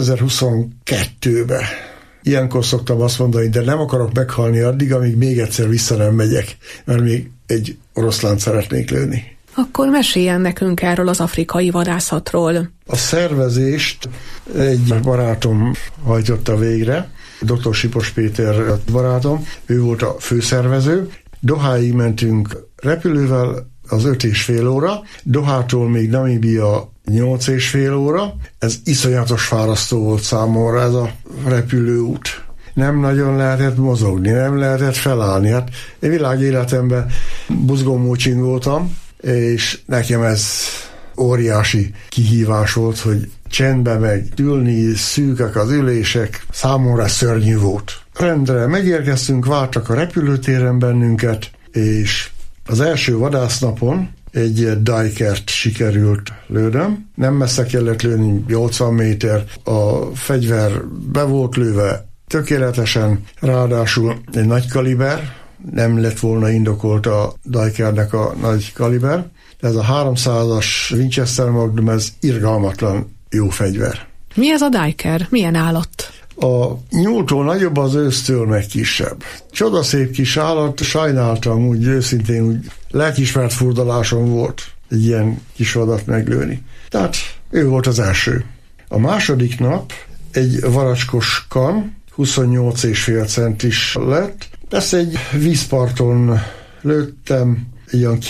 2022-ben. Ilyenkor szoktam azt mondani, de nem akarok meghalni addig, amíg még egyszer vissza nem megyek, mert még egy oroszlánt szeretnék lőni. Akkor meséljen nekünk erről az afrikai vadászatról. A szervezést egy barátom hajtotta végre, dr. Sipos Péter barátom, ő volt a főszervező. Doháig mentünk repülővel az 5,5 óra, Dohától még Namíbia 8,5 óra. Ez iszonyatos fárasztó volt számomra ez a repülőút. Nem nagyon lehetett mozogni, nem lehetett felállni. Hát én világéletemben buzgómócsin voltam, és nekem ez óriási kihívás volt, hogy csendbe meg ülni, szűkek az ülések, számomra szörnyű volt. Rendre megérkeztünk, vártak a repülőtéren bennünket, és az első vadásznapon egy dajkert sikerült lőnöm. Nem messze kellett lőni, 80 méter, a fegyver be volt lőve tökéletesen, ráadásul egy nagy kaliber, nem lett volna indokolt a dajkernek a nagy kaliber. Ez a 300-as Winchester Magnum, ez irgalmatlan jó fegyver. Mi ez a dajker? Milyen állat? A nyúltól nagyobb, az ősztől meg kisebb. Csodaszép kis állat, sajnáltam úgy őszintén, úgy lelkiismeret furdalásom volt egy ilyen kis vadat meglőni. Tehát ő volt az első. A második nap egy varacskos kan, 28,5 centis lett. Ezt egy vízparton lőttem, egy olyan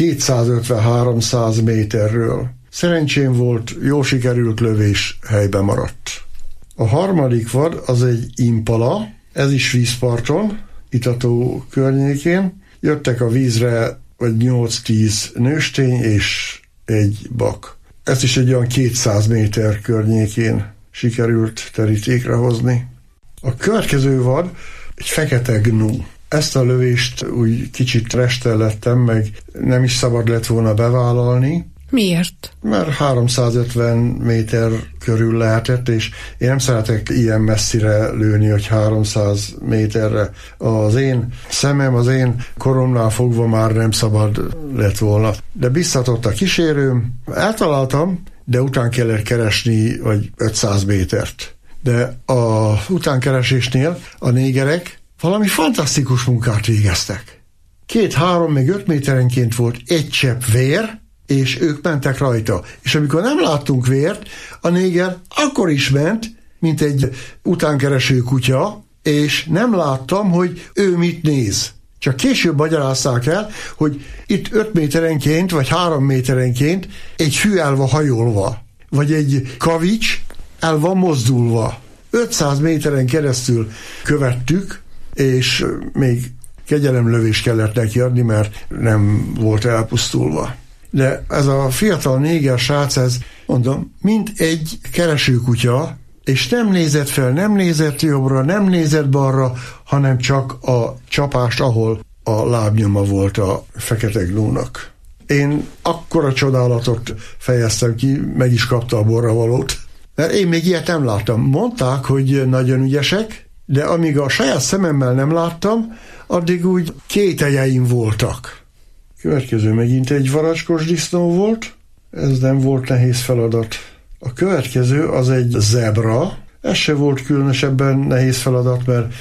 250-300 méterről. Szerencsém volt, jó sikerült lövés, helyben maradt. A harmadik vad az egy impala, ez is vízparton, Itató környékén. Jöttek a vízre vagy 8-10 nőstény és egy bak. Ezt is egy olyan 200 méter környékén sikerült terítékre hozni. A következő vad egy fekete gnú. Ezt a lövést úgy kicsit restellettem, meg nem is szabad lett volna bevállalni. Miért? Mert 350 méter körül lehetett, és én nem szeretek ilyen messzire lőni, hogy 300 méterre. Az én szemem, az én koromnál fogva már nem szabad lett volna. De biztatott a kísérőm, eltaláltam, de után kellett keresni vagy 500 métert. De a utánkeresésnél a négerek valami fantasztikus munkát végeztek. 2-3, még 5 méterenként volt egy csepp vér, és ők mentek rajta. És amikor nem láttunk vért, a néger akkor is ment, mint egy utánkereső kutya, és nem láttam, hogy ő mit néz. Csak később magyarázták el, hogy itt 5 méterenként, vagy 3 méterenként egy fű el van hajolva, vagy egy kavics el van mozdulva. 500 méteren keresztül követtük, és még kegyelemlövést kellett neki adni, mert nem volt elpusztulva. De ez a fiatal néger srác, ez, mondom, mint egy keresőkutya, és nem nézett fel, nem nézett jobbra, nem nézett balra, hanem csak a csapást, ahol a lábnyoma volt a fekete gnúnak. Én akkora csodálatot fejeztem ki, meg is kapta a borravalót, mert én még ilyet nem láttam. Mondták, hogy nagyon ügyesek, de amíg a saját szememmel nem láttam, addig úgy kételjeim voltak. Következő megint egy varacskos disznó volt, ez nem volt nehéz feladat. A következő az egy zebra, ez se volt különösebben nehéz feladat, mert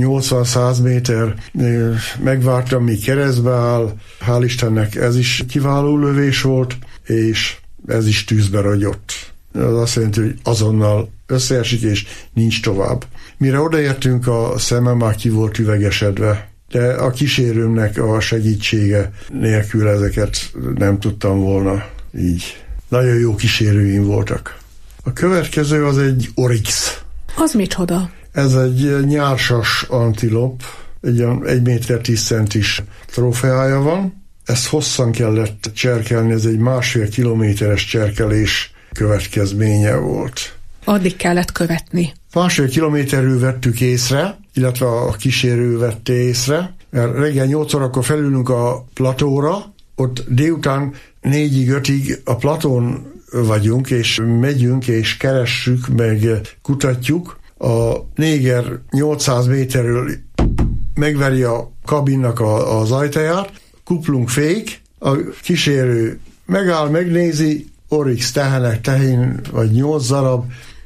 80-100 méter megvártam, míg keresztbe áll, hál' Istennek ez is kiváló lövés volt, és ez is tűzbe ragyott. Az azt jelenti, hogy azonnal összeesik, és nincs tovább. Mire odaértünk, a szemem már ki volt üvegesedve, de a kísérőmnek a segítsége nélkül ezeket nem tudtam volna így. Nagyon jó kísérőim voltak. A következő az egy oryx. Az micsoda? Ez egy nyársas antilop, egy 1 méter 10 centis trófeája van. Ezt hosszan kellett cserkelni, ez egy 1,5 kilométeres cserkelés következménye volt. Addig kellett követni. 1,5 kilométerről vettük észre, illetve a kísérő vette észre, mert reggel 8 órakor felülünk a platóra, ott délután 4-5-ig a platón vagyunk, és megyünk, és keressük, meg kutatjuk. A néger 800 méterről megveri a kabinnak az ajtaját, kuplunk fék, a kísérő megáll, megnézi, oryx, tehén vagy 8 darab,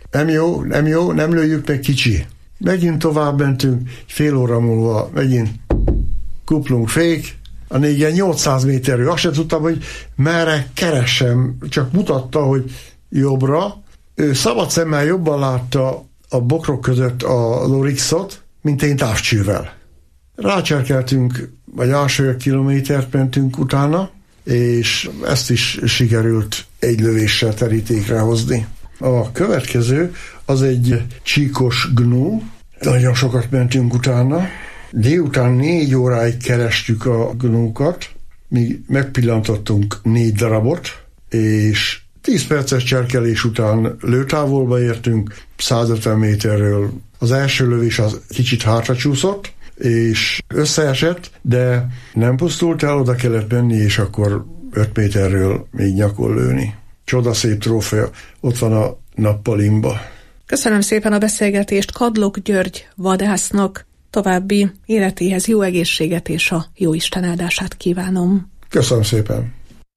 nem jó, nem lőjük meg, kicsi. Megint tovább mentünk, fél óra múlva megint kuplunk fék, a néger 800 méterről. Azt sem tudtam, hogy merre keressem, csak mutatta, hogy jobbra. Ő szabad szemmel jobban látta a bokrok között az oryxot, mint én távcsővel. Rácserkeltünk, vagy 1,5 kilométert mentünk utána, és ezt is sikerült egy lövéssel terítékre hozni. A következő az egy csíkos gnú. Nagyon sokat mentünk utána. Délután 4 óráig kerestük a gnúkat, míg megpillantottunk 4 darabot, és 10 perces cserkelés után lőtávolba értünk, 150 méterről. Az első lövés az kicsit hátra csúszott, és összeesett, de nem pusztult el, oda kellett menni, és akkor 5 méterről még nyakon lőni. Csodaszép trófea, ott van a nappalimba. Köszönöm szépen a beszélgetést Kadlók György vadásznak, további életéhez jó egészséget és a jó Isten áldását kívánom. Köszönöm szépen.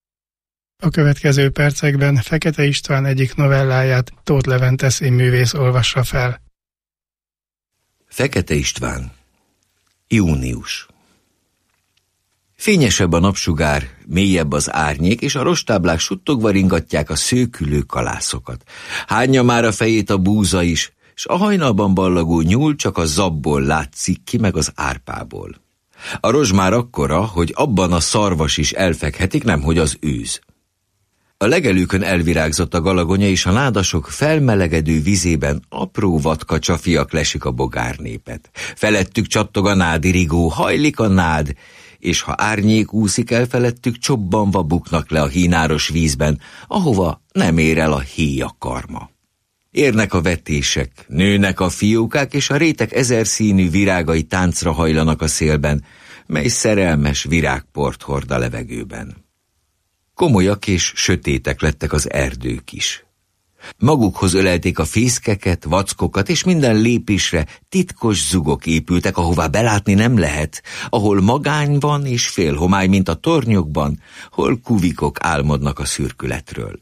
A következő percekben Fekete István egyik novelláját Tóth Levente színművész olvassa fel. Fekete István. Június. Fényesebb a napsugár, mélyebb az árnyék, és a rostáblák suttogva ringatják a szőkülő kalászokat. Hányja már a fejét a búza is, s a hajnalban ballagó nyúl csak a zabból látszik ki, meg az árpából. A rozsmár akkora, hogy abban a szarvas is elfekhetik, nemhogy az őz. A legelőkön elvirágzott a galagonya, és a nádasok felmelegedő vizében apró vadkacsafiak lesik a bogárnépet. Felettük csattog a nádirigó, hajlik a nád, és ha árnyék úszik el felettük, csobbanva buknak le a hínáros vízben, ahova nem ér el a héja karma. Érnek a vetések, nőnek a fiókák, és a rétek ezerszínű virágai táncra hajlanak a szélben, mely szerelmes virágport hord a levegőben. Komolyak és sötétek lettek az erdők is. Magukhoz ölelték a fészkeket, vackokat, és minden lépésre titkos zugok épültek, ahová belátni nem lehet, ahol magány van és félhomály, mint a tornyokban, hol kuvikok álmodnak a szürkületről.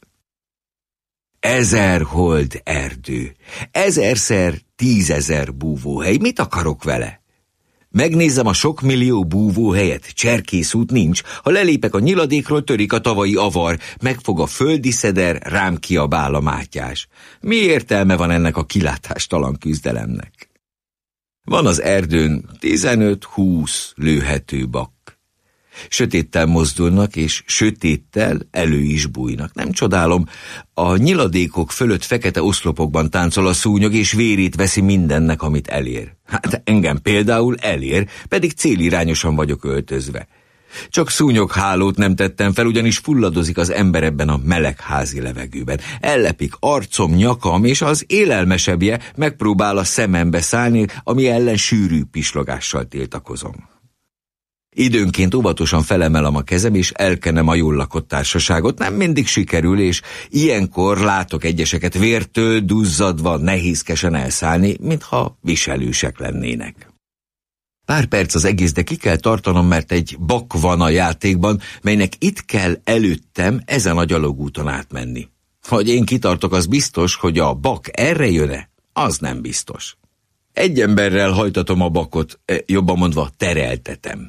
1000 hold erdő, 1000-szer 10 000 búvóhely, mit akarok vele? Megnézem a sok millió búvó helyet, cserkészút nincs, ha lelépek a nyiladékról, törik a tavalyi avar, megfog a földi szeder, rám kiabál a mátyás. Mi értelme van ennek a kilátástalan küzdelemnek? Van az erdőn 15-20 lőhető bak. Sötéttel mozdulnak, és sötéttel elő is bújnak. Nem csodálom, a nyiladékok fölött fekete oszlopokban táncol a szúnyog, és vérét veszi mindennek, amit elér. Hát engem például elér, pedig célirányosan vagyok öltözve. Csak szúnyoghálót nem tettem fel, ugyanis fulladozik az ember ebben a meleg házi levegőben. Ellepik arcom, nyakam, és az élelmesebbje megpróbál a szemembe szállni, ami ellen sűrű pislogással tiltakozom. Időnként óvatosan felemelem a kezem, és elkenem a jól lakott társaságot. Nem mindig sikerül, és ilyenkor látok egyeseket vértől duzzadva, nehézkesen elszállni, mintha viselősek lennének. Pár perc az egész, de ki kell tartanom, mert egy bak van a játékban, melynek itt kell előttem ezen a gyalogúton átmenni. Hogy én kitartok, az biztos, hogy a bak erre jön-e, az nem biztos. Egy emberrel hajtatom a bakot, jobban mondva tereltetem.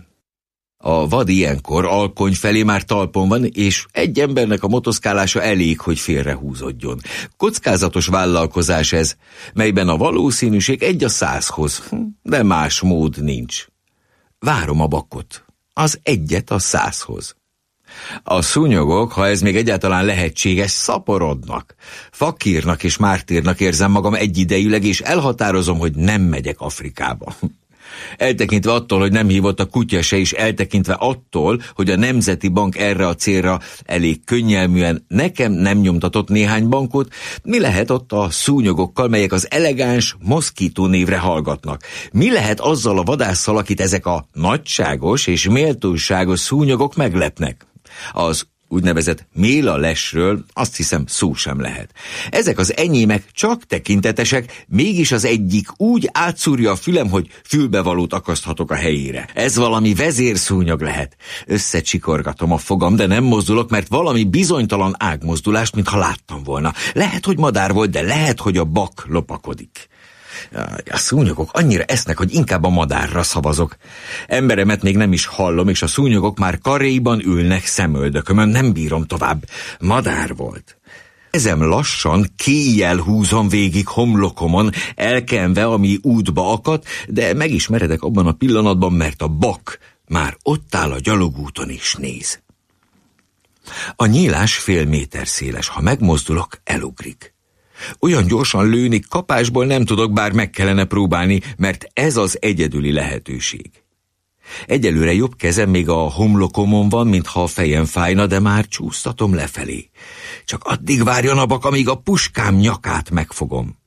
A vad ilyenkor alkony felé már talpon van, és egy embernek a motoszkálása elég, hogy félrehúzódjon. Kockázatos vállalkozás ez, melyben a valószínűség 1:100-hoz, de más mód nincs. Várom a bakot, az 1:100-hoz. A szúnyogok, ha ez még egyáltalán lehetséges, szaporodnak. Fakírnak és mártírnak érzem magam egyidejűleg, és elhatározom, hogy nem megyek Afrikába. Eltekintve attól, hogy nem hívott a kutya se, és eltekintve attól, hogy a Nemzeti Bank erre a célra elég könnyelműen nekem nem nyomtatott néhány bankot, mi lehet ott a szúnyogokkal, melyek az elegáns moszkító névre hallgatnak? Mi lehet azzal a vadásszal, akit ezek a nagyságos és méltóságos szúnyogok meglepnek? Az úgynevezett mélalesről azt hiszem szó sem lehet. Ezek az enyémek csak tekintetesek, mégis az egyik úgy átszúrja a fülem, hogy fülbevalót akaszthatok a helyére. Ez valami vezérszúnyog lehet. Összecsikorgatom a fogam, de nem mozdulok, mert valami bizonytalan ágmozdulást, mintha láttam volna. Lehet, hogy madár volt, de lehet, hogy a bak lopakodik. A szúnyogok annyira esznek, hogy inkább a madárra szavazok. Emberemet még nem is hallom, és a szúnyogok már karéiban ülnek szemöldökömön. Nem bírom tovább. Madár volt. Ezem lassan kéjjel húzom végig homlokomon, elkenve, ami útba akadt, de megismeredek abban a pillanatban, mert a bak már ott áll a gyalogúton és néz. A nyílás fél méter széles, ha megmozdulok, elugrik. Olyan gyorsan lőni kapásból nem tudok, bár meg kellene próbálni, mert ez az egyedüli lehetőség. Egyelőre jobb kezem még a homlokomon van, mintha a fejem fájna, de már csúsztatom lefelé. Csak addig várjon a bak, amíg a puskám nyakát megfogom.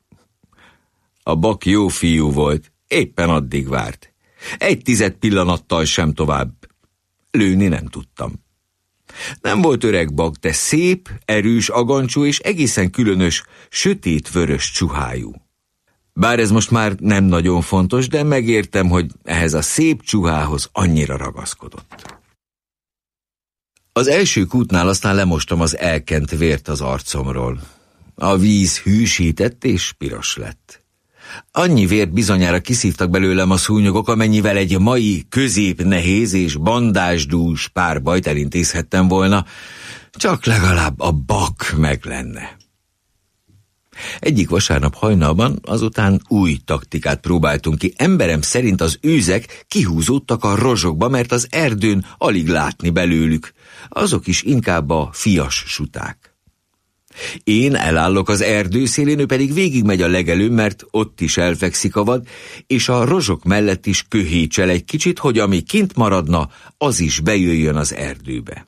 A bak jó fiú volt, éppen addig várt. 1/10 pillanattal sem tovább. Lőni nem tudtam. Nem volt öreg bak, de szép, erős agancsú és egészen különös, sötét-vörös csuhájú. Bár ez most már nem nagyon fontos, de megértem, hogy ehhez a szép csuhához annyira ragaszkodott. Az első kútnál aztán lemostam az elkent vért az arcomról. A víz hűsített és piros lett. Annyi vért bizonyára kiszívtak belőlem a szúnyogok, amennyivel egy mai középnehéz és bandásdús párbajt elintézhettem volna, csak legalább a bak meg lenne. Egyik vasárnap hajnalban azután új taktikát próbáltunk ki. Emberem szerint az őzek kihúzódtak a rozsokba, mert az erdőn alig látni belőlük. Azok is inkább a fias suták. Én elállok az erdő szélén, ő pedig végigmegy a legelőn, mert ott is elfekszik a vad, és a rozsok mellett is köhécsel egy kicsit, hogy ami kint maradna, az is bejöjjön az erdőbe.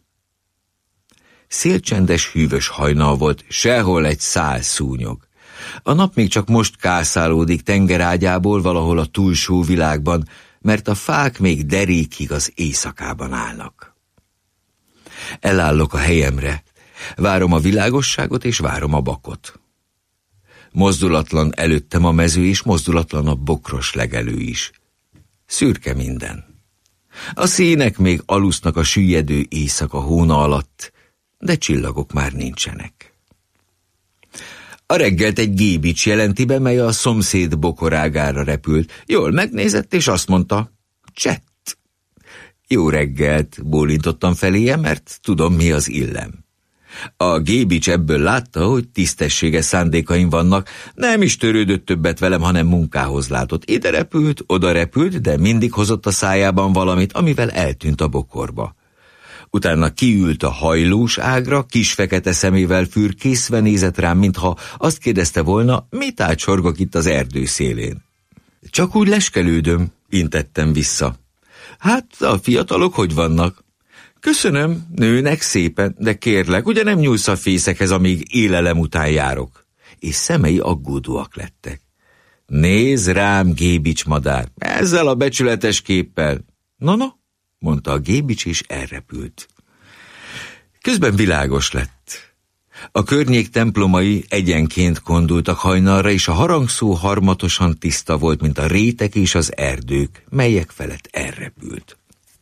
Szélcsendes, hűvös hajnal volt, sehol egy szál szúnyog. A nap még csak most kászálódik tengerágyából valahol a túlsó világban, mert a fák még derékig az éjszakában állnak. Elállok a helyemre, várom a világosságot és várom a bakot. Mozdulatlan előttem a mező, és mozdulatlan a bokros legelő is. Szürke minden. A színek még alusznak a süllyedő éjszaka hóna alatt, de csillagok már nincsenek. A reggelt egy gébics jelenti be, mely a szomszéd bokorágára repült. Jól megnézett, és azt mondta, Csett. Jó reggelt, bólintottam feléje, mert tudom, mi az illem. A Gébics ebből látta, hogy tisztességes szándékaim vannak, nem is törődött többet velem, hanem munkához látott. Ide repült, oda repült, de mindig hozott a szájában valamit, amivel eltűnt a bokorba. Utána kiült a hajlós ágra, kis fekete szemével fürkészve nézett rám, mintha azt kérdezte volna, mit átsorgok itt az erdő szélén. Csak úgy leskelődöm, intettem vissza. Hát, a fiatalok hogy vannak? Köszönöm, nőnek szépen, de kérlek, ugye nem nyúlsz a fészekhez, amíg élelem után járok? És szemei aggódóak lettek. Nézz rám, Gébics madár, ezzel a becsületes képpel. Na, mondta a Gébics, és elrepült. Közben világos lett. A környék templomai egyenként kondultak hajnalra, és a harangszó harmatosan tiszta volt, mint a rétek és az erdők, melyek felett elrepült.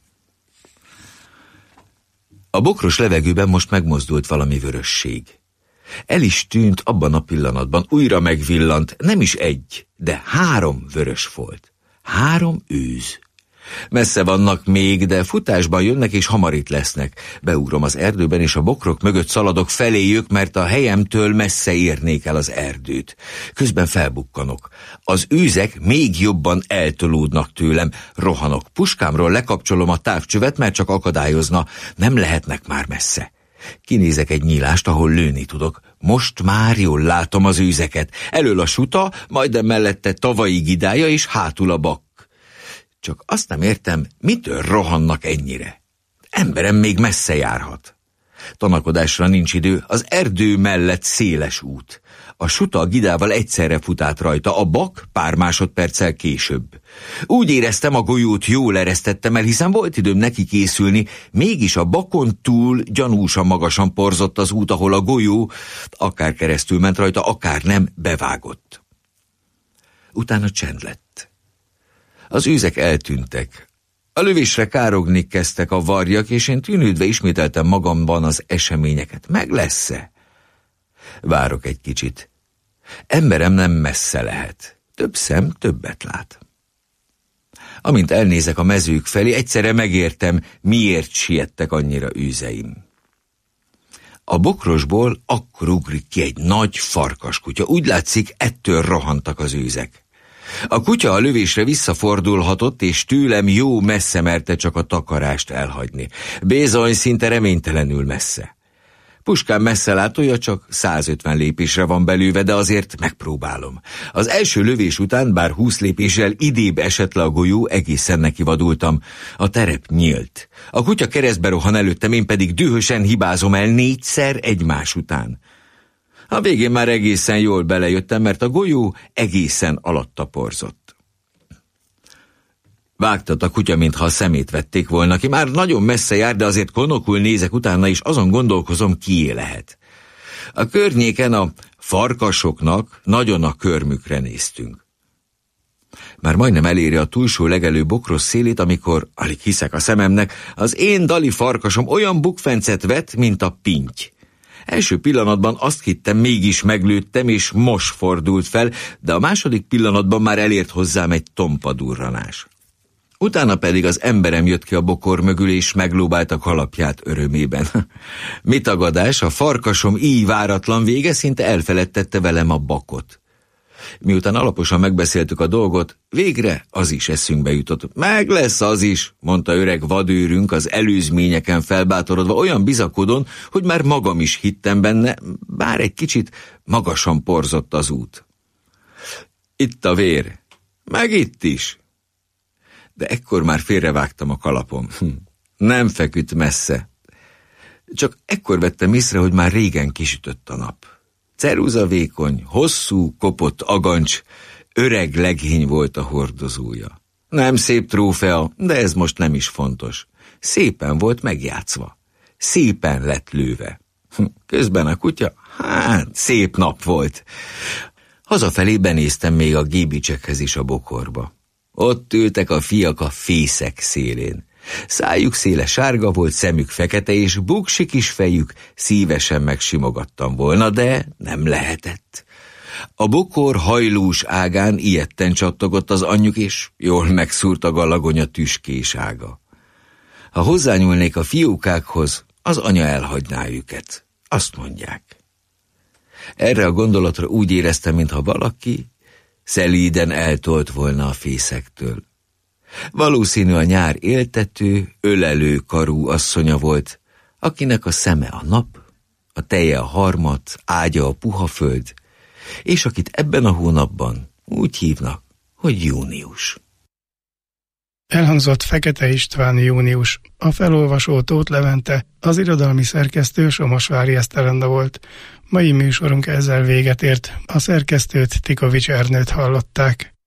A bokros levegőben most megmozdult valami vörösség. El is tűnt abban a pillanatban, újra megvillant, nem is egy, de 3 vörös volt. 3 őz. Messze vannak még, de futásban jönnek és hamar itt lesznek. Beugrom az erdőben, és a bokrok mögött szaladok feléjük, mert a helyemtől messze érnék el az erdőt. Közben felbukkanok. Az őzek még jobban eltolódnak tőlem. Rohanok. Puskámról lekapcsolom a távcsövet, mert csak akadályozna. Nem lehetnek már messze. Kinézek egy nyílást, ahol lőni tudok. Most már jól látom az őzeket. Elől a suta, majd mellette tavalyi gidája, és hátul a bak. Csak azt nem értem, mitől rohannak ennyire. Emberem még messze járhat. Tanakodásra nincs idő, az erdő mellett széles út. A suta a gidával egyszerre fut át rajta, a bak pár másodperccel később. Úgy éreztem, a golyót jól eresztettem el, hiszen volt időm neki készülni, mégis a bakon túl gyanúsan magasan porzott az út, ahol a golyó, akár keresztül ment rajta, akár nem, bevágott. Utána csend lett. Az őzek eltűntek. A lövésre károgni kezdtek a varjak, és én tűnődve ismételtem magamban az eseményeket. Meg lesz-e? Várok egy kicsit. Emberem nem messze lehet. Több szem többet lát. Amint elnézek a mezők felé, egyszerre megértem, miért siettek annyira őzeim. A bokrosból akkor ugrik ki egy nagy farkaskutya. Úgy látszik, ettől rohantak az őzek. A kutya a lövésre visszafordulhatott, és tőlem jó messze merte csak a takarást elhagyni. Bizony, szinte reménytelenül messze. Puskám messzelátója csak 150 lépésre van belőve, de azért megpróbálom. Az első lövés után, bár 20 lépéssel idébb esett le a golyó, egészen nekivadultam. A terep nyílt. A kutya keresztbe rohan előttem, én pedig dühösen hibázom el 4-szer egymás után. A végén már egészen jól belejöttem, mert a golyó egészen alatta porzott. Vágtat a kutya, mintha a szemét vették volna ki. Már nagyon messze jár, de azért konokul nézek utána, és azon gondolkozom, kié lehet. A környéken a farkasoknak nagyon a körmükre néztünk. Már majdnem eléri a túlsó legelő bokros szélét, amikor, alig hiszek a szememnek, az én dali farkasom olyan bukfencet vett, mint a pinty. Első pillanatban azt hittem, mégis meglőttem, és most fordult fel, de a második pillanatban már elért hozzám egy tompa durranás. Utána pedig az emberem jött ki a bokor mögül, és meglóbált a kalapját örömében. Mi tagadás, a farkasom így váratlan vége szinte elfeledtette velem a bakot. Miután alaposan megbeszéltük a dolgot, végre az is eszünkbe jutott. Meg lesz az is, mondta öreg vadőrünk az előzményeken felbátorodva, olyan bizakodón, hogy már magam is hittem benne, bár egy kicsit magasan porzott az út. Itt a vér, meg itt is. De ekkor már félrevágtam a kalapom. Nem feküdt messze. Csak ekkor vettem észre, hogy már régen kisütött a nap. Ceruza vékony, hosszú, kopott agancs, öreg legény volt a hordozója. Nem szép trófea, de ez most nem is fontos. Szépen volt megjátszva. Szépen lett lőve. Közben a kutya, szép nap volt. Hazafelé benéztem még a Gébicsekhez is a bokorba. Ott ültek a fiak a fészek szélén. Szájuk széle sárga volt, szemük fekete, és buksi kis fejük, szívesen megsimogattam volna, de nem lehetett. A bokor hajlós ágán ijedten csattogott az anyjuk, és jól megszúrt a galagonya tüskés ága. Ha hozzányúlnék a fiókákhoz, az anya elhagyná őket. Azt mondják. Erre a gondolatra úgy éreztem, mintha valaki szelíden eltolt volna a fészektől. Valószínű a nyár éltető, ölelő karú asszonya volt, akinek a szeme a nap, a teje a harmat, ágya a puha föld, és akit ebben a hónapban úgy hívnak, hogy június. Elhangzott Fekete István Június, a felolvasó Tóth Levente, az irodalmi szerkesztő Somosvári Eszterenda volt. Mai műsorunk ezzel véget ért, a szerkesztőt, Tikovics Ernőt hallották.